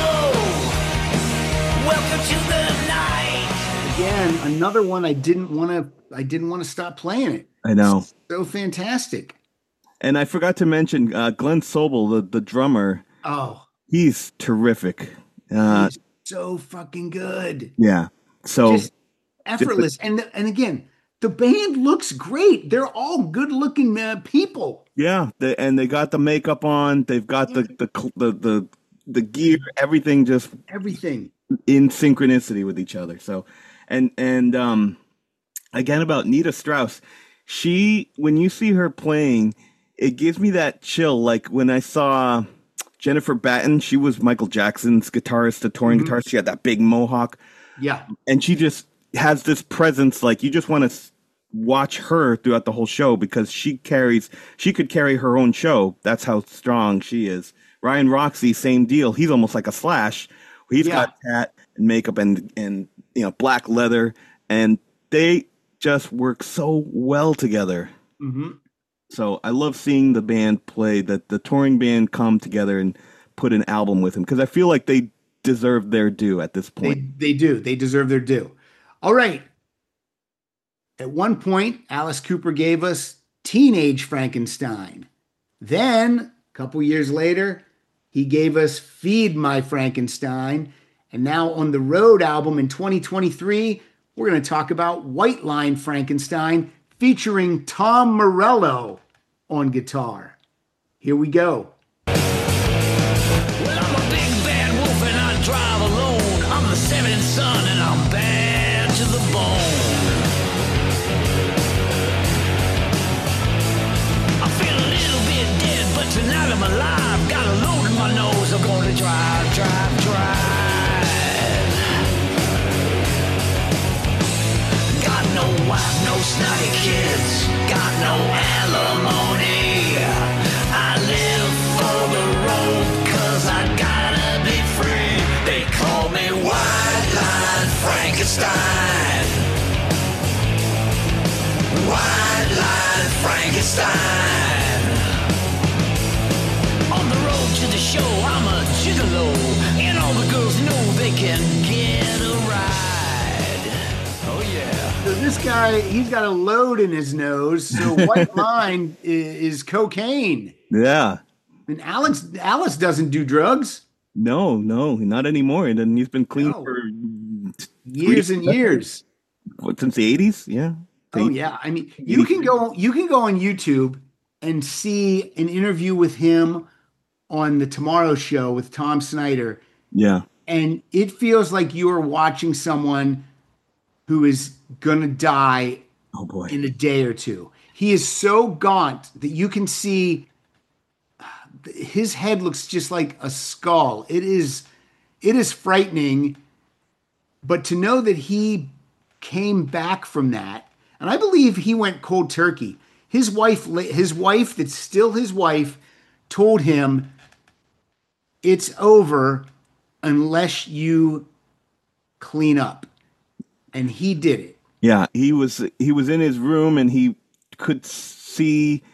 go. Welcome to the night. Again, another one I didn't want to I didn't want to stop playing it. I know. So fantastic. And I forgot to mention uh, Glenn Sobel, the, the drummer. Oh, He's terrific. Uh, he's so fucking good. yeah. So Just effortless. And and again, the band looks great. They're all good-looking uh, people. yeah, they, and they got the makeup on. They've got the the cl- the the, the gear. Everything just Everything. in synchronicity with each other. So, and and um, again about Nita Strauss, she when you see her playing, it gives me that chill. Like when I saw Jennifer Batten, she was Michael Jackson's guitarist, the touring Mhm. guitarist. She had that big mohawk, Yeah. and she just has this presence. Like you just want to watch her throughout the whole show because she carries. She could carry her own show. That's how strong she is. Ryan Roxy, same deal. He's almost like a Slash. He's Yeah. got hat and makeup and and you know black leather, and they just work so well together. hmm So I love seeing the band play, that the touring band come together and put an album with him because I feel like they deserve their due at this They point. they do. They deserve their due. All right. At one point, Alice Cooper gave us Teenage Frankenstein. Then, a couple years later, he gave us Feed My Frankenstein. And now on the Road album in twenty twenty-three, we're going to talk about White Line Frankenstein featuring Tom Morello on guitar. Here we go. Well, I'm a big bad wolf and I drive alone. I'm the seventh son and I'm bad to the bone. I feel a little bit dead, but tonight I'm alive. Got a load in my nose. I'm gonna drive, drive, drive. Got no wife, no snotty kids. Got no alimony. I live for the road, cause I gotta be free. They call me White Line Frankenstein. White Line Frankenstein. On the road to the show, I'm a gigolo, and all the girls know they can get a ride. Oh yeah. So this guy, he's got a load in his nose. So White Line i- is cocaine. Yeah. And Alex, Alice doesn't do drugs. No, no, not anymore. And then he's been clean No. for Years and years. what, since the eighties. Yeah. Oh yeah, I mean, you can go you can go on YouTube and see an interview with him on the Tomorrow Show with Tom Snyder, Yeah. and it feels like you are watching someone who is gonna die Oh boy. in a day or two. He is so gaunt that you can see his head looks just like a skull. It is it is frightening, but to know that he came back from that, and I believe he went cold turkey. His wife his wife that's still his wife told him it's over unless you clean up. And he did it. Yeah, he was he was in his room and he could see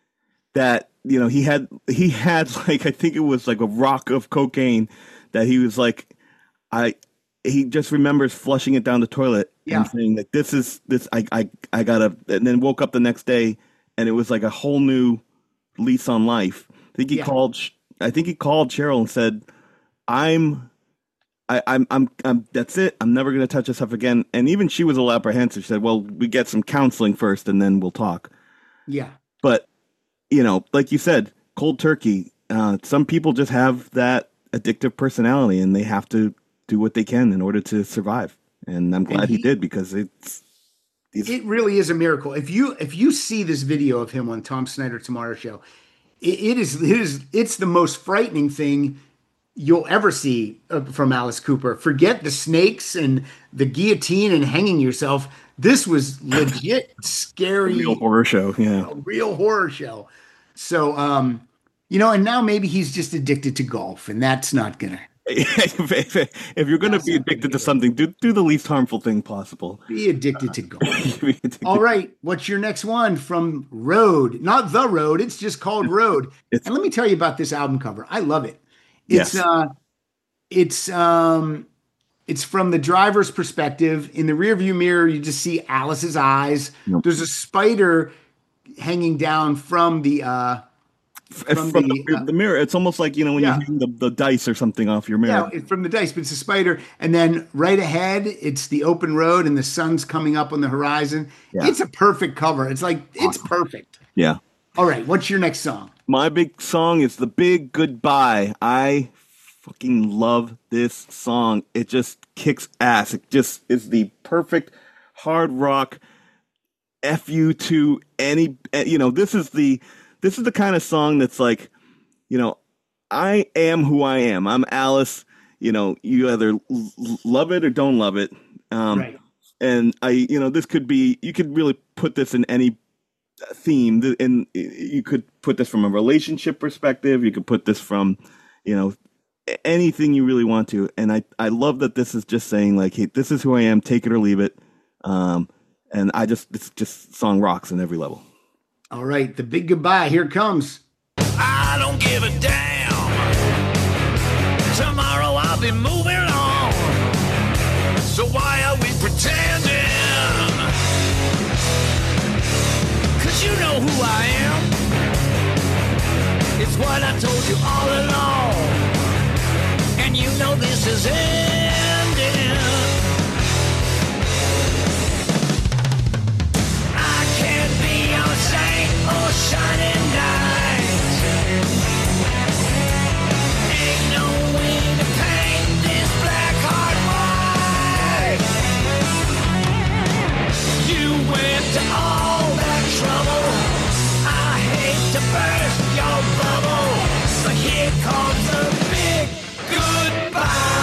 that, you know, he had he had like I think it was like a rock of cocaine that he was like I he just remembers flushing it down the toilet Yeah. and saying like this is this I I I gotta, and then woke up the next day and it was like a whole new lease on life. I think he Yeah. called I think he called Cheryl and said, I'm I, I'm, I'm, I'm, that's it. I'm never going to touch this stuff again. And even she was a little apprehensive. She said, well, we get some counseling first and then we'll talk. Yeah. But, you know, like you said, cold turkey, uh, some people just have that addictive personality and they have to do what they can in order to survive. And I'm glad And he, he- did because it's, it's It really is a miracle. If you if you see this video of him on Tom Snyder Tomorrow Show, it, it is it is it's the most frightening thing you'll ever see uh, from Alice Cooper. Forget the snakes and the guillotine and hanging yourself. This was legit scary, a real horror show. Yeah. a real horror show. So, um, you know, and now maybe he's just addicted to golf, and that's not gonna if, if, if you're going to That's be not addicted gonna to something, do, do the least harmful thing possible. be addicted to golf. All right, what's your next one from Road? Not The Road, it's just called Road. It's- and let me tell you about this album cover. I love it. It's Yes. uh it's um it's from the driver's perspective. In the rearview mirror, you just see Alice's eyes. Yep. There's a spider hanging down from the uh From, from the, the, uh, the mirror, it's almost like, you know, when Yeah. you hang the, the dice or something off your mirror. yeah, it- from the dice, but it's a spider. And then right ahead, it's the open road and the sun's coming up on the horizon. Yeah. It's a perfect cover. It's like it's perfect. Yeah. All right, what's your next song? My big song is The Big Goodbye. I fucking love this song. It just kicks ass. It just is the perfect hard rock F you to any, eh, you know, this is the, this is the kind of song that's like, you know, I am who I am. I'm Alice. You know, you either l- love it or don't love it. Um, Right. And I, you know, this could be, you could really put this in any theme, th- and you could put this from a relationship perspective. You could put this from, you know, a- anything you really want to. And I, I love that this is just saying like, hey, this is who I am. Take it or leave it. Um, and I just, this just song rocks on every level. All right, the big goodbye. Here it comes. I don't give a damn. Tomorrow I'll be moving on. So why are we pretending? Cause you know who I am. It's what I told you all along. And you know this is ending. I can't be on saint or shining night. Ain't no way to paint this black heart white. You went to all that trouble. I hate to burst your bubble, but here comes the big goodbye.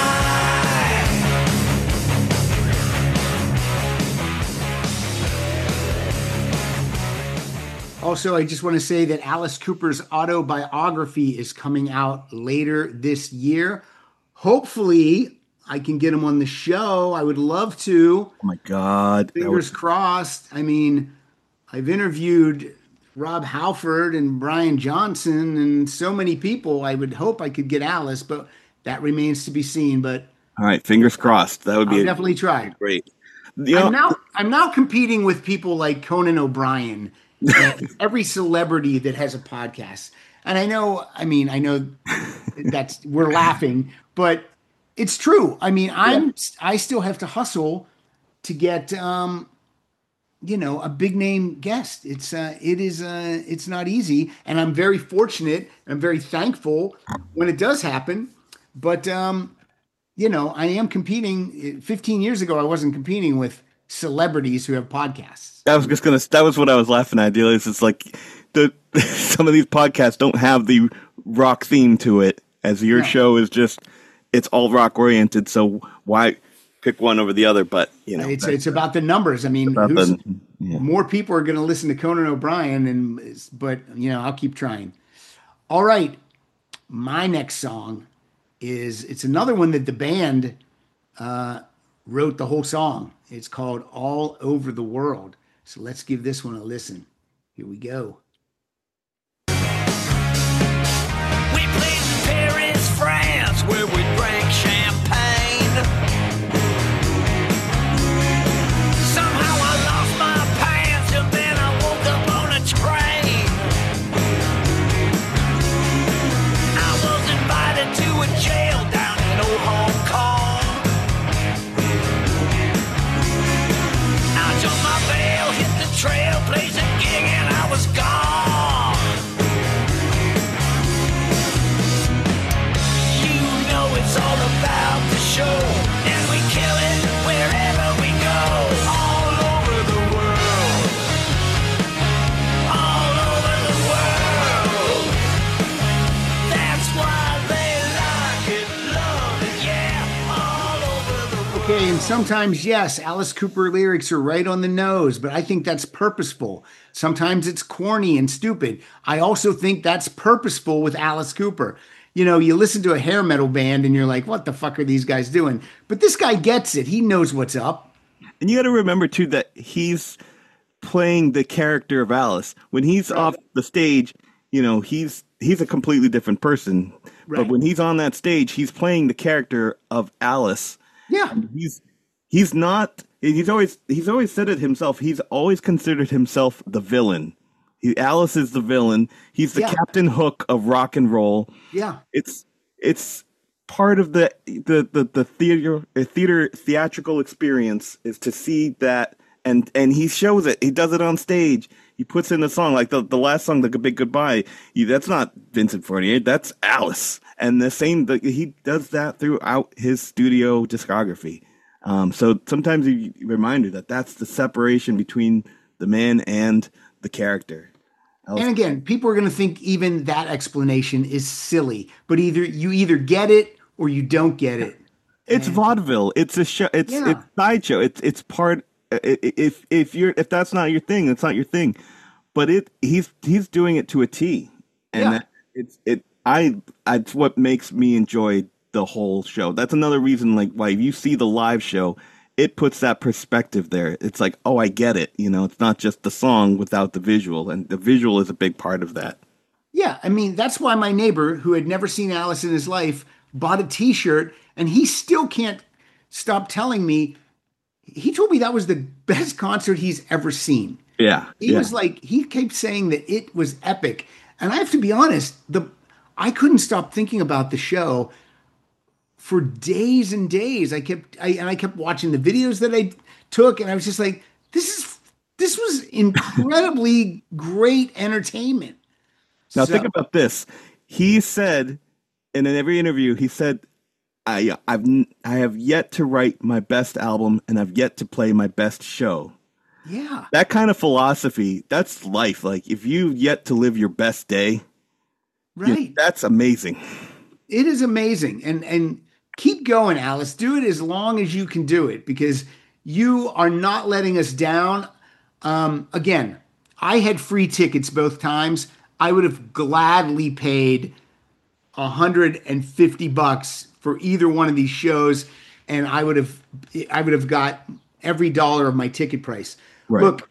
Also, I just want to say that Alice Cooper's autobiography is coming out later this year. Hopefully, I can get him on the show. I would love to. Oh my God. That Fingers was- crossed. I mean, I've interviewed Rob Halford and Brian Johnson and so many people. I would hope I could get Alice, but that remains to be seen. But all right. Fingers crossed. That would I'll be definitely try. great. You know, I'm now I'm now competing with people like Conan O'Brien, and every celebrity that has a podcast. And I know, I mean, I know that's we're laughing, but it's true. I mean, I'm I still have to hustle to get um you know, a big name guest. It's uh, it is uh, it's not easy, and I'm very fortunate. I'm very thankful when it does happen. But um, you know, I am competing. fifteen years ago, I wasn't competing with celebrities who have podcasts. I was just gonna. That was what I was laughing at. Is it's like the some of these podcasts don't have the rock theme to it, as your No. show is just it's all rock oriented. So why pick one over the other? But you know, It's that's it's about the numbers. I mean, about who's, the- yeah. more people are going to listen to Conan O'Brien, and but you know, I'll keep trying. All right, my next song is it's another one that the band uh, wrote the whole song. It's called "All Over the World." So let's give this one a listen. Here we go. We played in Paris, France, where we drank champagne. Somehow I lost my pants and then I woke up on a train. I was invited to a jail down in old Hong Kong. I jumped my bail, hit the trail, placed a gig, and I was gone. You know it's all about the show, and we kill it wherever we go. All over the world. All over the world. That's why they like it, love it, yeah. All over the world. Okay, and sometimes, yes, Alice Cooper lyrics are right on the nose, but I think that's purposeful. Sometimes it's corny and stupid. I also think that's purposeful with Alice Cooper. You know, you listen to a hair metal band and you're like, what the fuck are these guys doing? But this guy gets it. He knows what's up. And you got to remember too that he's playing the character of Alice. When he's off the stage, you know, he's he's a completely different person. Right. But when he's on that stage, he's playing the character of Alice. Yeah. He's he's not he's always he's always said it himself. He's always considered himself the villain. He, Alice is the villain. He's the Yeah. Captain Hook of rock and roll. Yeah. It's it's part of the the the, the theater uh, theater theatrical experience is to see that, and and he shows it. He does it on stage. He puts in the song like the, the last song, the Big Goodbye. He, that's not Vincent forty-eight. That's Alice. And the same, the, he does that throughout his studio discography. Um, so sometimes you remind you that that's the separation between the man and the character. And again, people are going to think even that explanation is silly, but either you either get it or you don't get it. It's vaudeville. It's a show. It's Yeah. it's sideshow. It's it's part. i- i- If if you're if that's not your thing, it's not your thing. But it he's he's doing it to a T, and Yeah. that, it's it. I it's what makes me enjoy the whole show. That's another reason, like why if you see the live show, it puts that perspective there. It's like, oh, I get it. You know, it's not just the song without the visual, and the visual is a big part of that. Yeah, I mean, that's why my neighbor, who had never seen Alice in his life, bought a t-shirt, and he still can't stop telling me, he told me that was the best concert he's ever seen. Yeah, He yeah. was like, he kept saying that it was epic. And I have to be honest, the I couldn't stop thinking about the show for days and days. I kept I and I kept watching the videos that I took, and I was just like, this is this was incredibly great entertainment. Now So- think about this. He said, and in every interview, he said, "I, I've, n- I have yet to write my best album, and I've yet to play my best show." Yeah. That kind of philosophy, that's life. Like if you've yet to live your best day, you- Right. that's amazing. It is amazing. And and keep going, Alice. Do it as long as you can do it, because you are not letting us down. Um, again, I had free tickets both times. I would have gladly paid one hundred fifty bucks for either one of these shows, and I would have I would have got every dollar of my ticket price. Right. Look,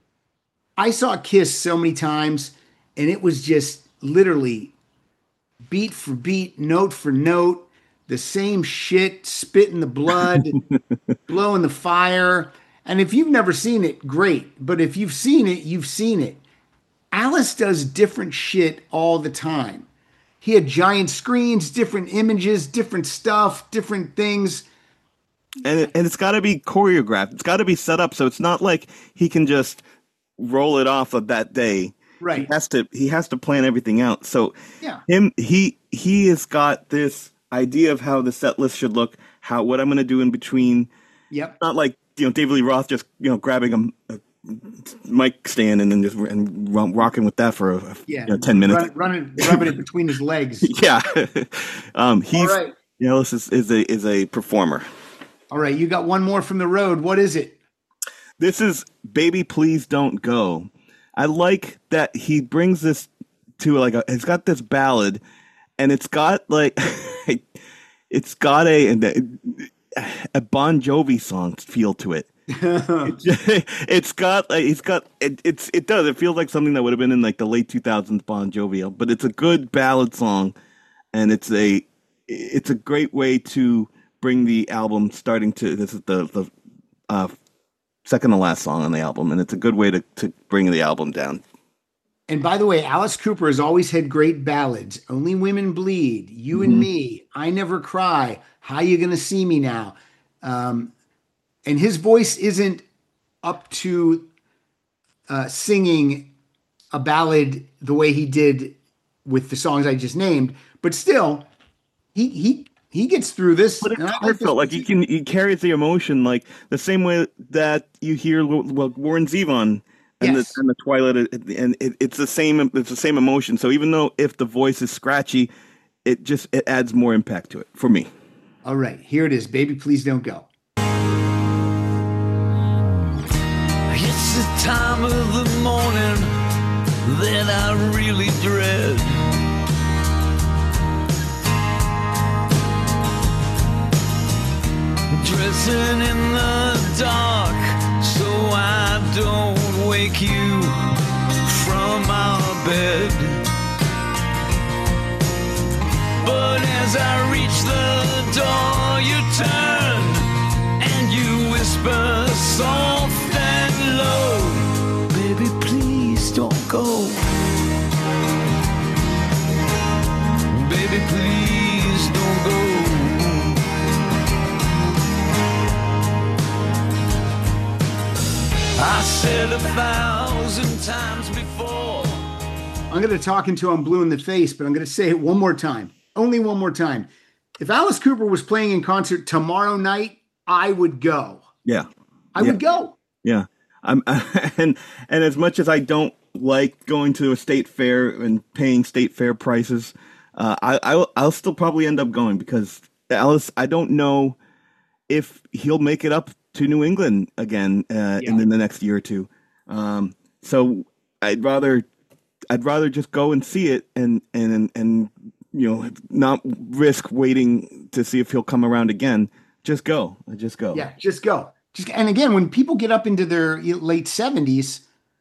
I saw Kiss so many times, and it was just literally beat for beat, note for note, the same shit, spit in the blood, blow in the fire. And if you've never seen it, great. But if you've seen it, you've seen it. Alice does different shit all the time. He had giant screens, different images, different stuff, different things. and it, and it's got to be choreographed. It's got to be set up, so it's not like he can just roll it off of that day. Right. He has to he has to plan everything out. So Yeah. him he he has got this idea of how the set list should look, how what I'm going to do in between. Yep. Not like, you know, David Lee Roth just, you know, grabbing a, a mic stand and then just and ro- rocking with that for a, Yeah. you know, ten minutes. Run, running, rubbing it between his legs. Yeah. um, he's, All right. you know, this is, is a is a performer. All right. You got one more from the road. What is it? This is Baby Please Don't Go. I like that he brings this to like a, it's got this ballad and it's got like, it's got a, a Bon Jovi song feel to it. It's got like, it's got, it, it's, it does, it feels like something that would have been in like the late two thousands Bon Jovi, but it's a good ballad song and it's a, it's a great way to bring the album starting to, this is the, the, uh, second to last song on the album, and it's a good way to, to bring the album down. And by the way, Alice Cooper has always had great ballads. Only Women Bleed, You Mm-hmm. and Me, I Never Cry, How You Gonna See Me Now. Um, and his voice isn't up to uh, singing a ballad the way he did with the songs I just named, but still, he he he gets through this. But it's And I like heartfelt. this- Like he can, he carries the emotion, like the same way that you hear well, Warren Zevon and Yes. the and the Twilight, and it, it's the same. It's the same emotion. So even though if the voice is scratchy, it just it adds more impact to it for me. All right, here it is. Baby, Please Don't Go. It's the time of the morning that I really dread. Dressing in the dark so I don't wake you from our bed. But as I reach the door, you turn and you whisper soft and low, baby, please don't go. Baby, please don't go. I said a thousand times before. I'm going to talk until I'm blue in the face, but I'm going to say it one more time. Only one more time. If Alice Cooper was playing in concert tomorrow night, I would go. Yeah, I Yeah. would go. yeah. I'm and and as much as I don't like going to a state fair and paying state fair prices, uh, I I'll, I'll still probably end up going because Alice. I don't know if he'll make it up to New England again uh, Yeah. in the, the next year or two. Um, so I'd rather I'd rather just go and see it and and and, and you know not risk waiting to see if he'll come around again. Just go. Just go. Yeah, just go. Just and again, when people get up into their late seventies,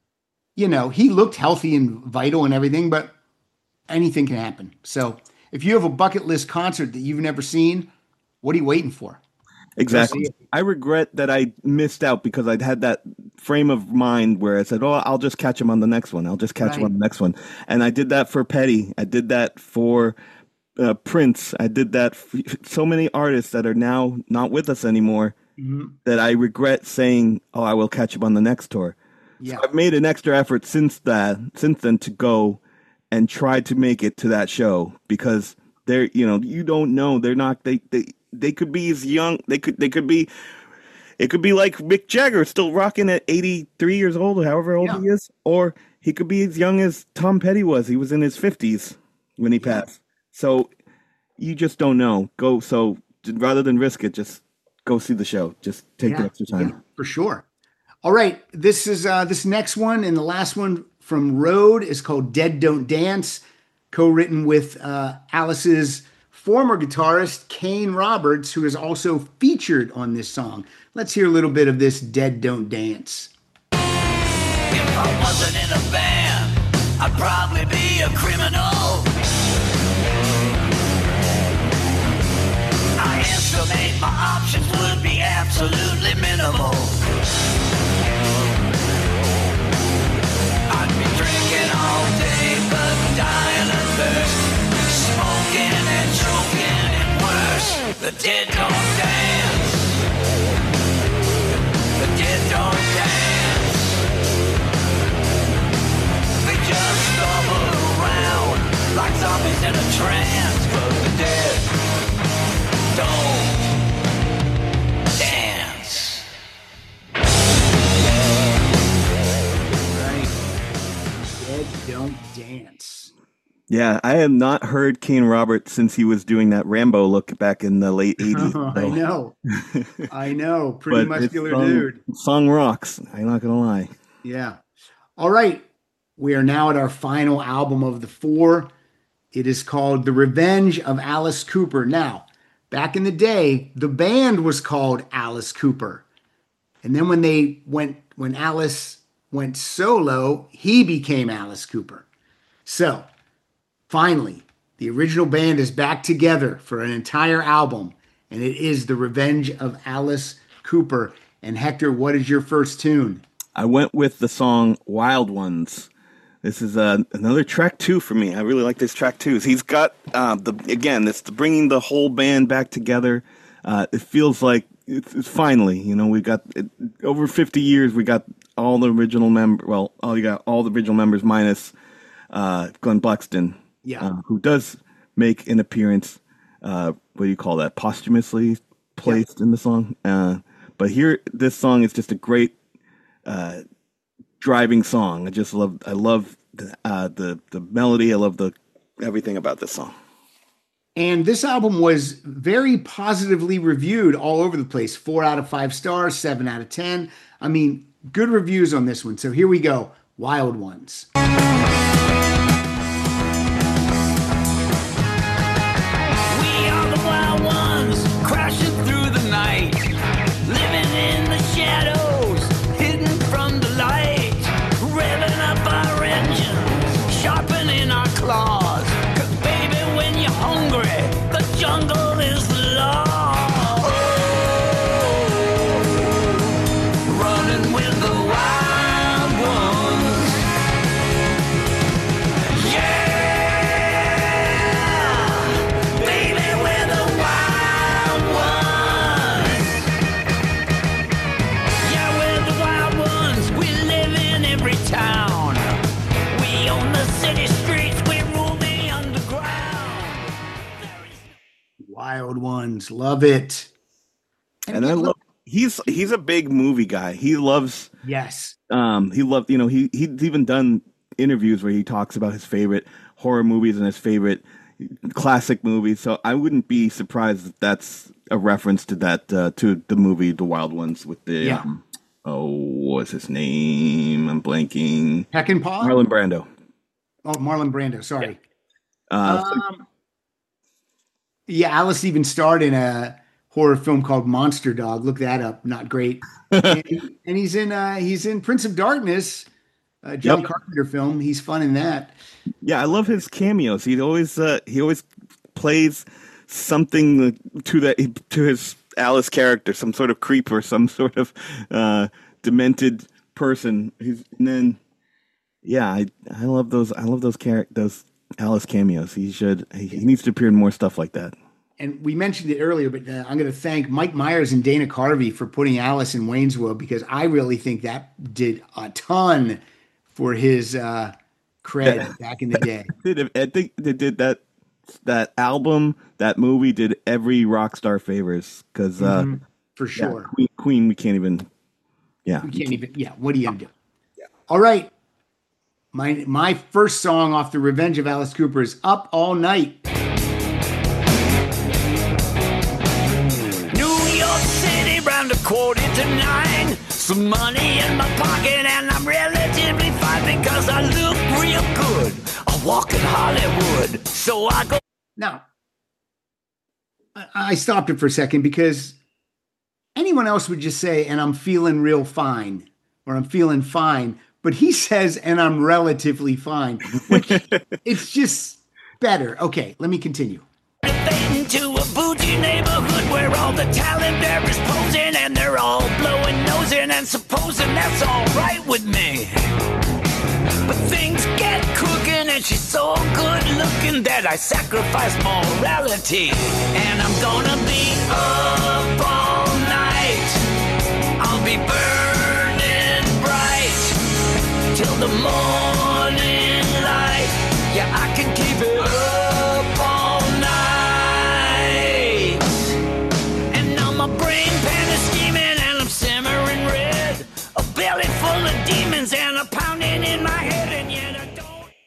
you know, he looked healthy and vital and everything, but anything can happen. So if you have a bucket list concert that you've never seen, what are you waiting for? Exactly. I regret that I missed out because I'd had that frame of mind where I said, "Oh, I'll just catch him on the next one. I'll just catch him Right. on the next one." And I did that for Petty. I did that for uh, Prince. I did that for so many artists that are now not with us anymore that I regret saying, "Oh, I will catch him on the next tour." Yeah. So I've made an extra effort since that, since then, to go and try to make it to that show because they're, you know, you don't know. They're not. They they they could be as young. They could they could be. It could be like Mick Jagger, still rocking at eighty-three years old, however old Yeah. he is, or he could be as young as Tom Petty was. He was in his fifties when he passed. So you just don't know. Go so rather than risk it, just go see the show. Just take Yeah, the extra time. yeah, for sure. All right, this is uh, this next one and the last one from Road is called "Dead Don't Dance," co-written with uh, Alice's former guitarist Kane Roberts, who is also featured on this song. Let's hear a little bit of this "Dead Don't Dance." If I wasn't in a band, I'd probably be a criminal. I estimate my options would be absolutely minimal. I'd be drinking all day but dying of thirst, smoking and choking and worse. The dead don't dance. Dance. Yeah, I have not heard Kane Roberts since he was doing that Rambo look back in the late eighties. Oh, so. I know. I know. Pretty But muscular song, dude. Song rocks. I'm not going to lie. Yeah. All right. We are now at our final album of the four. It is called The Revenge of Alice Cooper. Now, back in the day, the band was called Alice Cooper. And then when they went, when Alice went solo, he became Alice Cooper. So, finally, the original band is back together for an entire album, and it is The Revenge of Alice Cooper. And Hector, what is your first tune? I went with the song Wild Ones. This is uh, another track two for me. I really like this track too. He's got, uh, the again, this bringing the whole band back together. Uh, it feels like it's, it's finally, you know, we got it, over fifty years, we got all the original members, well, all you got all the original members minus uh, Glenn Buxton. Yeah. Uh, who does make an appearance, uh, what do you call that, posthumously placed yeah. in the song. Uh, but here, this song is just a great uh, driving song. I just love, I love the, uh, the, the melody. I love the everything about this song. And this album was very positively reviewed all over the place. Four out of five stars, seven out of ten. I mean, good reviews on this one. So here we go. Wild Ones. Crashing through the night, living in the shadows, hidden from the light, revving up our engines, sharpening our claws. 'Cause baby, when you're hungry, the jungle is the law. Oh, running with the wild ones. Yeah, baby, we're the wild ones. Yeah, we're the wild ones. We live in every town. We own the city streets. We rule the underground. There is Wild Ones. Love it. And I love, he's, he's a big movie guy. He loves, Yes. um, he loved, you know, he, he's even done interviews where he talks about his favorite horror movies and his favorite classic movies. So I wouldn't be surprised if that's a reference to that, uh, to the movie, The Wild Ones with the, Yeah. um, oh, what's his name? I'm blanking. Peckinpah? Marlon Brando. Oh, Marlon Brando. Sorry. Uh, Um, yeah, Alice even starred in a horror film called Monster Dog. Look that up. Not great. and, and he's in uh, he's in Prince of Darkness, uh, John Yep. Carpenter film. He's fun in that. yeah, I love his cameos. He always, uh, he always plays something to that, to his Alice character, some sort of creep or some sort of, uh, demented person. He's, and then, yeah, I, I love those, I love those char- those Alice cameos. He should, he, he needs to appear in more stuff like that. And we mentioned it earlier, but uh, I'm going to thank Mike Myers and Dana Carvey for putting Alice in Wayne's World, because I really think that did a ton for his uh, cred back in the day. Did- I think they did that, that album, that movie did every rock star favors. Cause, uh, Mhm, for yeah, sure. Queen, Queen, we can't even, yeah. We can't even, yeah, what are you going to do? All right. My, my first song off The Revenge of Alice Cooper is Up All Night. New York City, round a quarter to nine. Some money in my pocket, and I'm relatively fine because I look real good. I walk in Hollywood, so I go. Now, I, I stopped it for a second because anyone else would just say, and I'm feeling real fine, or I'm feeling fine. But he says, and I'm relatively fine, which it's just better. Okay, let me continue. Fading to a bougie neighborhood where all the talent there is posing, and they're all blowing nosing and supposing that's all right with me. But things get cooking, and she's so good looking that I sacrifice morality. And I'm gonna be up all night. I'll be burning bright till the morning light. Yeah, I can keep it up all night. And now my brain pan is steaming, and I'm simmering red. A belly full of demons, and a pounding in my head, and yet I don't. All right.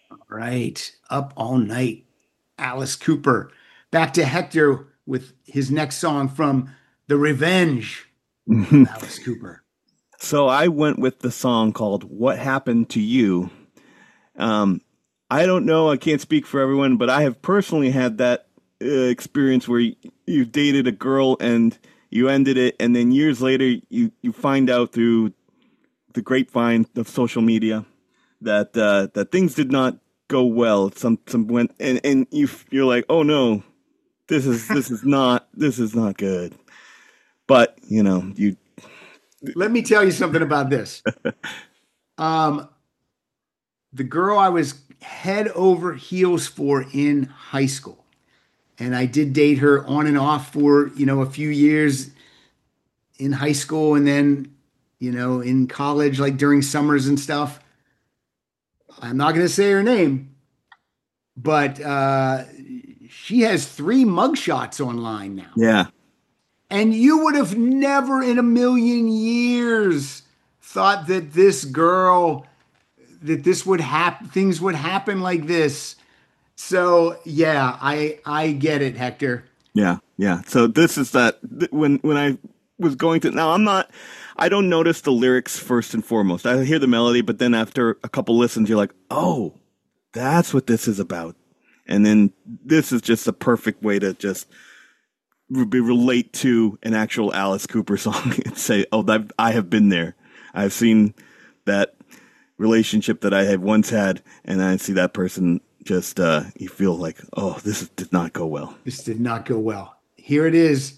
right. Up All Night. Alice Cooper. Back to Hector with his next song from The Revenge of Alice Cooper. So I went with the song called What Happened to You. Um, I don't know, I can't speak for everyone, but I have personally had that uh, experience where you, you dated a girl and you ended it, and then years later you, you find out through the grapevine of social media that uh, that things did not go well. Some some went and, and you you're like, oh no, this is this is not this is not good. But you know, you let me tell you something about this. Um, the girl I was head over heels for in high school, and I did date her on and off for you know a few years in high school, and then you know in college, like during summers and stuff. I'm not going to say her name, but uh, she has three mugshots online now. Yeah. And you would have never in a million years thought that this girl, that this would happen, things would happen like this. So yeah, I I get it, Hector. Yeah, yeah. So this is that when when I was going to now I'm not I don't notice the lyrics first and foremost. I hear the melody, but then after a couple listens, you're like, oh, that's what this is about. And then this is just a perfect way to just re- relate to an actual Alice Cooper song and say, oh, I've, I have been there. I've seen that relationship that I had once had, and I see that person just, uh, you feel like, oh, this did not go well. This did not go well. Here it is.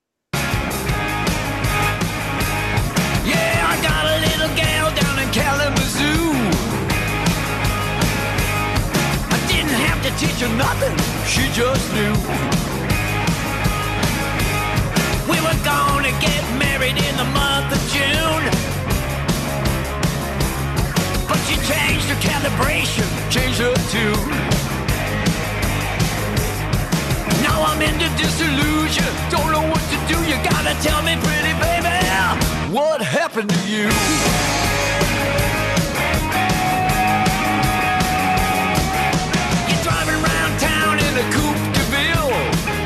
Yeah, I got a little gal down in Kalamazoo. I didn't have to teach her nothing, she just knew. We were gonna get married in the month of June, but she changed her calibration, changed her tune. Now I'm into disillusion, don't know what to do. You gotta tell me, pretty baby, what happened to you? You're driving around town in a coupe de ville,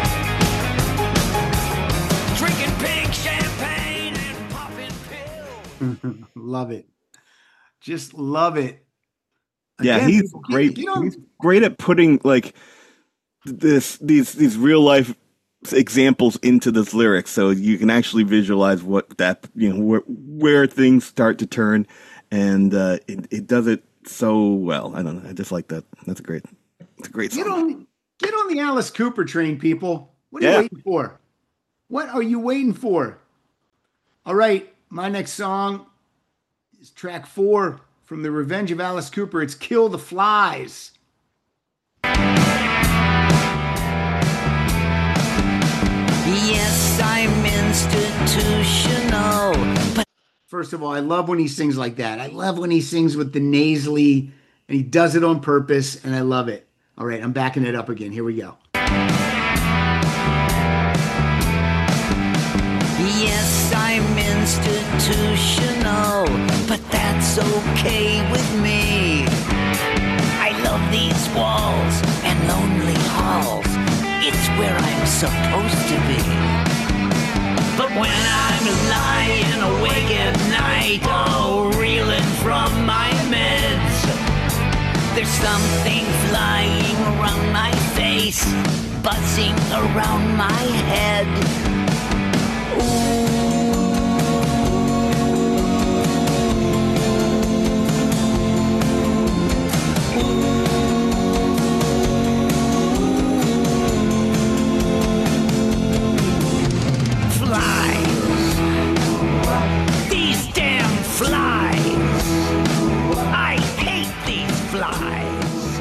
drinking pink champagne and popping pills. Love it. Just love it. Yeah, Again, he's people- great. You know, He's great at putting like this these these real life examples into this lyrics, so you can actually visualize what that you know where where things start to turn, and uh, it it does it so well. I don't know. I just like that. That's a great. It's a great song. Get on, get on the Alice Cooper train, people. What are Yeah. you waiting for? What are you waiting for? All right, my next song is track four from The Revenge of Alice Cooper. It's Kill the Flies. Yes, I'm institutional, but First of all, I love when he sings like that. I love when he sings with the nasally, and he does it on purpose, and I love it. All right, I'm backing it up again. Here we go. yes, I'm institutional, but that's okay with me. I love these walls and lonely halls. It's where I'm supposed to be. But when I'm lying awake at night, oh, reeling from my meds, there's something flying around my face, buzzing around my head. Flies. These damn flies. I hate these flies.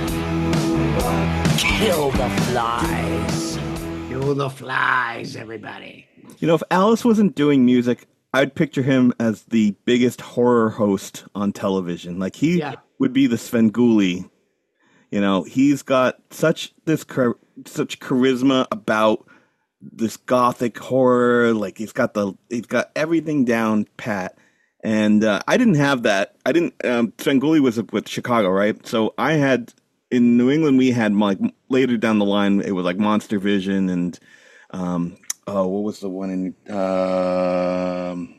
Kill the flies. Kill the Flies, everybody. You know, if Alice wasn't doing music, I'd picture him as the biggest horror host on television. Like he Yeah. would be the Svengoolie. You know, he's got such this char- such charisma about this gothic horror. Like he's got the he's got everything down pat. And uh, I didn't have that. I didn't. Um, Svengoolie was with Chicago, right? So I had in New England we had like later down the line it was like Monster Vision and um, oh, what was the one in? Um,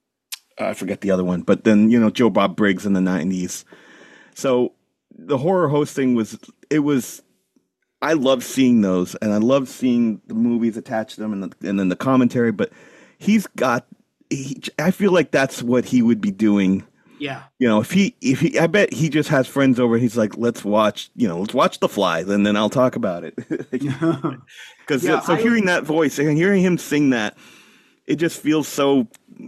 I forget the other one, but then you know Joe Bob Briggs in the nineties. So the horror hosting was it was. I love seeing those, and I love seeing the movies attached to them, and the, and then the commentary. But he's got, he, I feel like that's what he would be doing. Yeah, you know, if he, if he, I bet he just has friends over. He's like, let's watch, you know, let's watch The Fly, and then I'll talk about it. Because yeah, so I, hearing that voice and hearing him sing that, it just feels so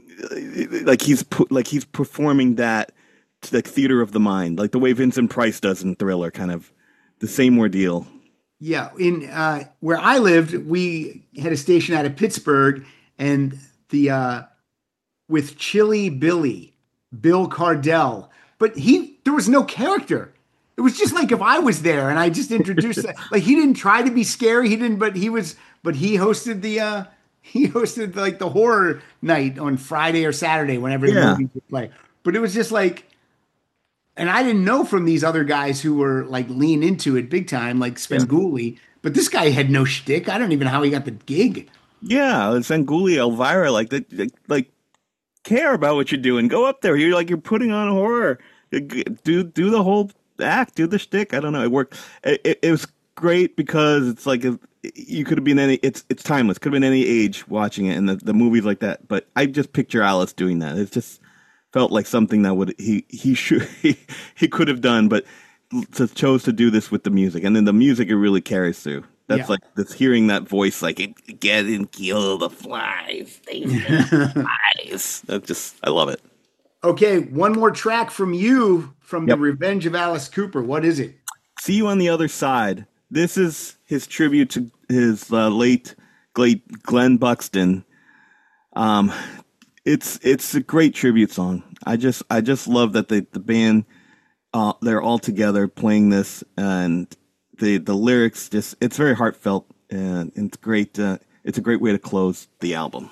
like he's like he's performing that to the theater of the mind, like the way Vincent Price does in Thriller, kind of the same ordeal. Yeah, in uh, where I lived, we had a station out of Pittsburgh, and the uh, with Chilly Billy, Bill Cardell, but he there was no character. It was just like if I was there and I just introduced that. Like he didn't try to be scary, he didn't, but he was, but he hosted the uh, he hosted like the horror night on Friday or Saturday whenever the yeah. movie would play. But it was just like. And I didn't know from these other guys who were like lean into it big time, like Svengoolie, yeah. but this guy had no shtick. I don't even know how he got the gig. Yeah, Svengoolie, Elvira, like they, they, like care about what you're doing. Go up there. You're like you're putting on horror. Do do the whole act. Do the shtick. I don't know. It worked. It, it, it was great because it's like a, you could have been any. It's it's timeless. Could have been any age watching it, and the, the movies like that. But I just picture Alice doing that. It's just. Felt like something that would he he should he, he could have done, but to, chose to do this with the music, and then the music it really carries through. That's yeah. like that's hearing that voice, like get and kill the flies, the flies. That just I love it. Okay, one more track from you from yep. The Revenge of Alice Cooper. What is it? See You on the Other Side. This is his tribute to his uh, late late Glenn Buxton. Um. It's it's a great tribute song. I just I just love that they, the band uh, they're all together playing this, and the the lyrics just it's very heartfelt and it's great. Uh, it's a great way to close the album.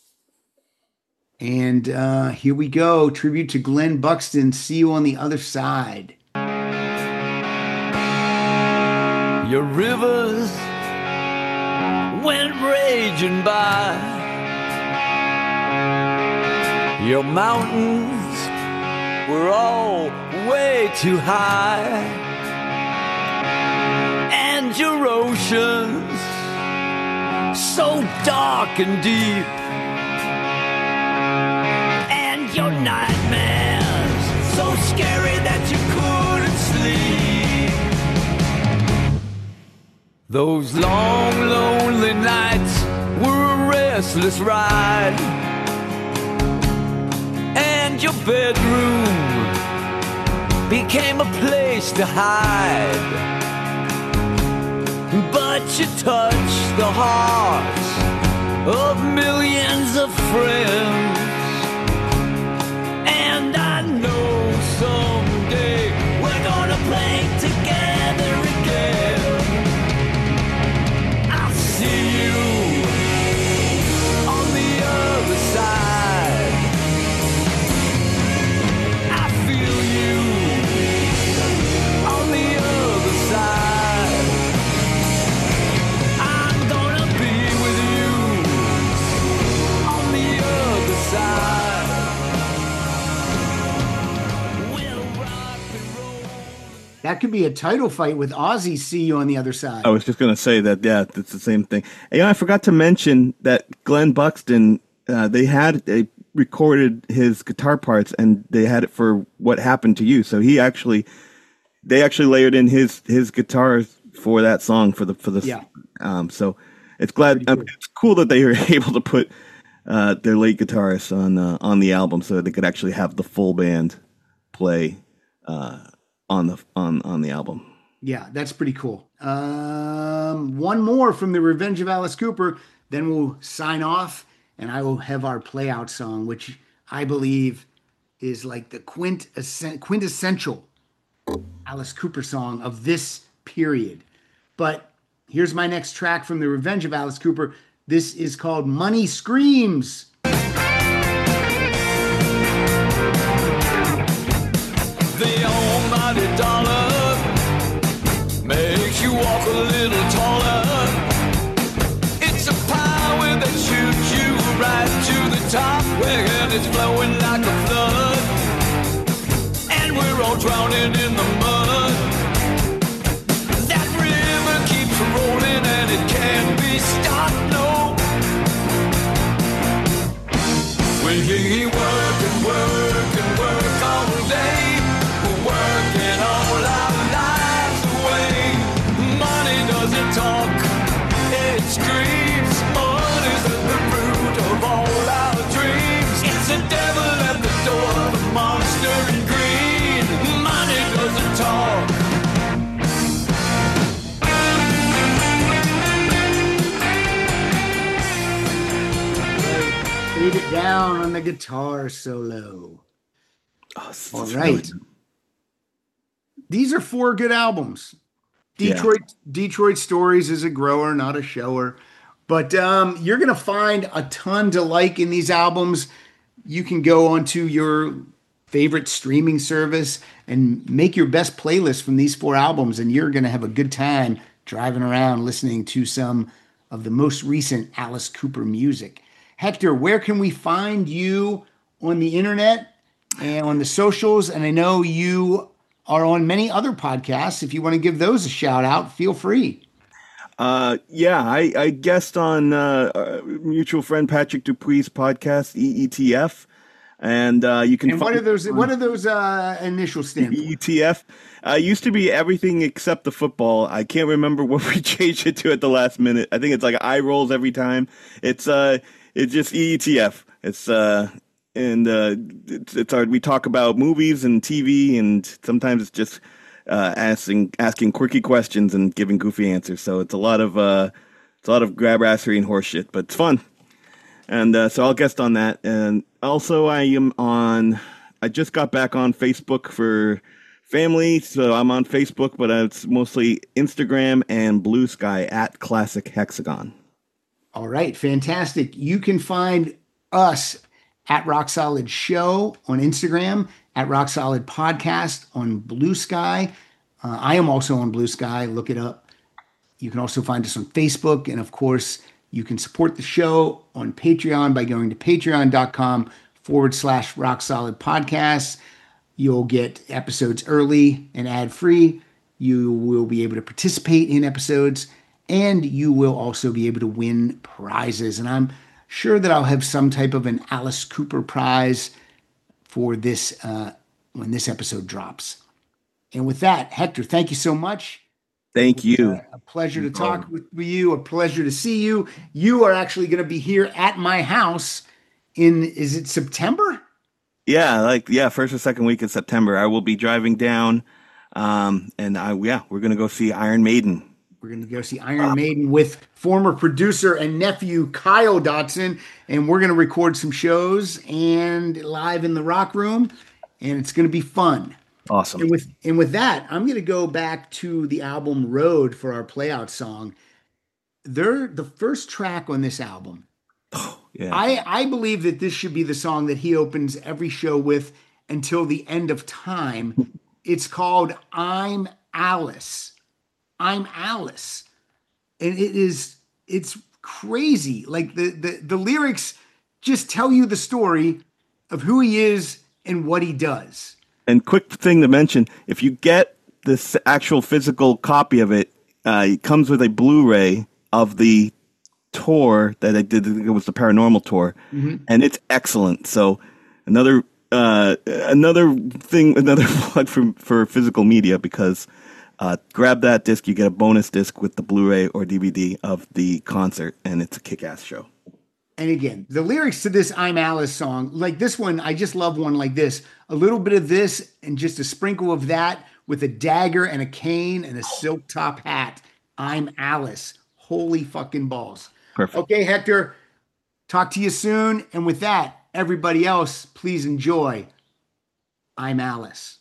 And uh, here we go, tribute to Glenn Buxton. See You on the Other Side. Your rivers went raging by. Your mountains were all way too high, and your oceans so dark and deep, and your nightmares so scary that you couldn't sleep. Those long, lonely nights were a restless ride. Your bedroom became a place to hide, but you touched the hearts of millions of friends, and I know someday we're gonna play together again. I'll see you on the other side. That could be a title fight with Ozzy. See You on the Other Side. I was just going to say that, yeah, it's the same thing. And, you know, I forgot to mention that Glenn Buxton, uh, they had they recorded his guitar parts and they had it for What Happened to You. So he actually, they actually layered in his his guitars for that song for the for the. Yeah. Um, so it's glad cool. um, it's cool that they were able to put uh, their late guitarist on uh, on the album so that they could actually have the full band play. Uh, on the on on the album. Yeah, that's pretty cool. Um, one more from The Revenge of Alice Cooper, then we'll sign off, and I will have our play out song, which I believe is like the quintessential Alice Cooper song of this period. But here's my next track from The Revenge of Alice Cooper. This is called Money Screams. The almighty dollar and it's flowing like a flood, and we're all drowning in the mud. That river keeps rolling and it can't be stopped, no. We work and work and work all day, we're working all our lives away. Money doesn't talk, it screams. Money's at the root of all our dreams. It's the devil at the door, the monster in green. Money doesn't talk. Fade it down on the guitar solo. Oh, All right. Really... These are four good albums. Detroit yeah. Detroit Stories is a grower, not a shower. But um, you're going to find a ton to like in these albums. You can go onto your favorite streaming service and make your best playlist from these four albums, and you're going to have a good time driving around listening to some of the most recent Alice Cooper music. Hector, where can we find you on the internet and on the socials? And I know you are on many other podcasts. If you want to give those a shout out, feel free. Uh, yeah, I, I guest on uh, our mutual friend Patrick Dupuis' podcast, E E T F. And uh, you can. And what are those? What are those uh, initials stand for? E E T F. Uh, used to be everything except the football. I can't remember what we changed it to at the last minute. I think it's like eye rolls every time. It's uh, it's just E E T F. It's uh, and uh, it's, it's our. We talk about movies and T V, and sometimes it's just uh, asking asking quirky questions and giving goofy answers. So it's a lot of uh, it's a lot of grab assery and horse shit, but it's fun. And uh, so I'll guest on that. And also I am on, I just got back on Facebook for family. So I'm on Facebook, but it's mostly Instagram and Blue Sky at Classic Hexagon. All right. Fantastic. You can find us at Rock Solid Show on Instagram, at Rock Solid Podcast on Blue Sky. Uh, I am also on Blue Sky. Look it up. You can also find us on Facebook. And of course, you can support the show on Patreon by going to patreon.com forward slash rock solid podcasts. You'll get episodes early and ad free. You will be able to participate in episodes, and you will also be able to win prizes. And I'm sure that I'll have some type of an Alice Cooper prize for this uh, when this episode drops. And with that, Hector, thank you so much. Thank you. Uh, a pleasure to talk with you. A pleasure to see you. You are actually going to be here at my house in, is it September? Yeah, like, yeah, first or second week in September. I will be driving down, um, and I, yeah, we're going to go see Iron Maiden. We're going to go see Iron Maiden with former producer and nephew Kyle Dotson, and we're going to record some shows and live in the Rock Room, and it's going to be fun. Awesome. And with and with that, I'm going to go back to the album Road for our playout song. They're the first track on this album. Oh, yeah. I, I believe that this should be the song that he opens every show with until the end of time. It's called I'm Alice. I'm Alice. And it is, it's crazy. Like the, the, the lyrics just tell you the story of who he is and what he does. And quick thing to mention, if you get this actual physical copy of it, uh, it comes with a Blu-ray of the tour that I did. It was the Paranormal tour, mm-hmm. and it's excellent. So another uh, another thing, another plug for, for physical media, because uh, grab that disc, you get a bonus disc with the Blu-ray or D V D of the concert, and it's a kick-ass show. And again, the lyrics to this I'm Alice song, like this one, I just love one like this. A little bit of this and just a sprinkle of that with a dagger and a cane and a silk top hat. I'm Alice. Holy fucking balls. Perfect. Okay, Hector, talk to you soon. And with that, everybody else, please enjoy I'm Alice.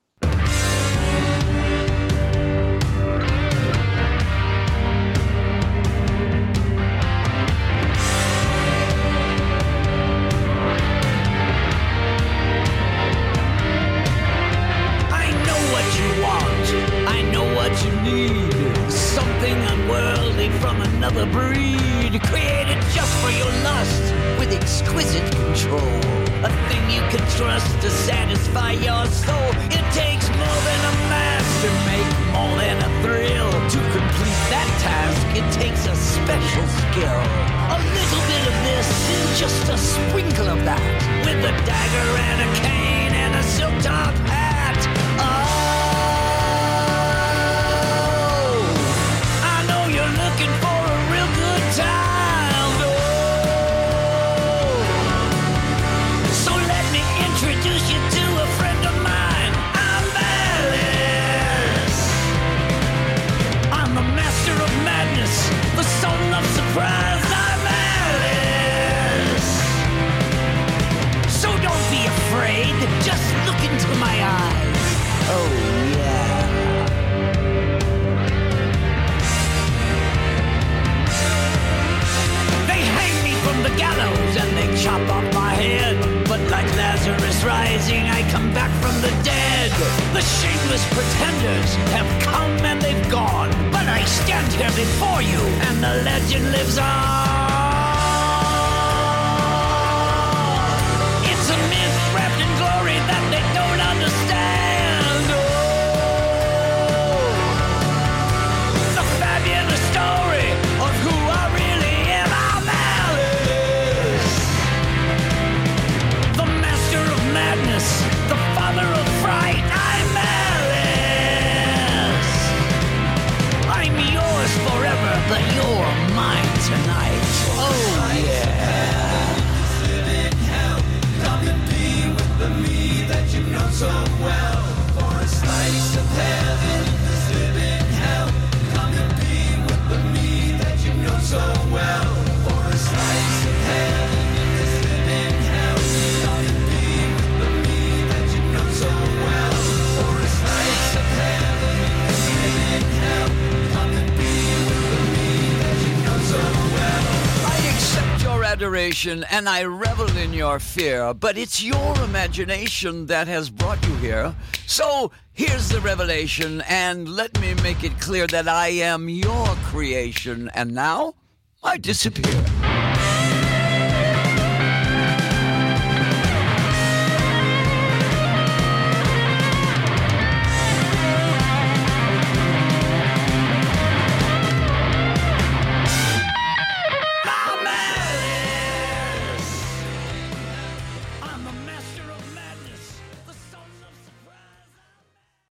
You need something unworldly from another breed, created just for your lust with exquisite control. a thing you can trust to satisfy your soul. It takes more than a master, make more than a thrill. To complete that task, it takes a special skill. A little bit of this and just a sprinkle of that, with a dagger and a cane and a silk top hat. Oh, I know you're looking for a real good time. Oh, so let me introduce you to a friend of mine. I'm Alice. I'm the master of madness, the soul of surprise. I'm Alice. So don't be afraid, just look into my eyes. Oh yeah. They hang me from the gallows and they chop off my head. But like Lazarus rising, I come back from the dead. The shameless pretenders have come and they've gone, but I stand here before you and the legend lives on. It's a myth wrapped in glory that they don't understand. Oh, the fabulous story of who I really am. I'm Alice, the master of madness, the father of fright. I'm Alice. I'm yours forever, but you're mine tonight. Oh yeah. So well, for a slice of heaven, this living hell. Come and be with the me that you know so well. For a slice of heaven, this living hell. Come and be with the me that you know so well. For a slice of heaven, this living hell. Come and be with the me that you know so well. I accept your adoration and I revel in your fear, but it's your imagination that has brought you here. So here's the revelation, and let me make it clear that I am your creation, and now I disappear.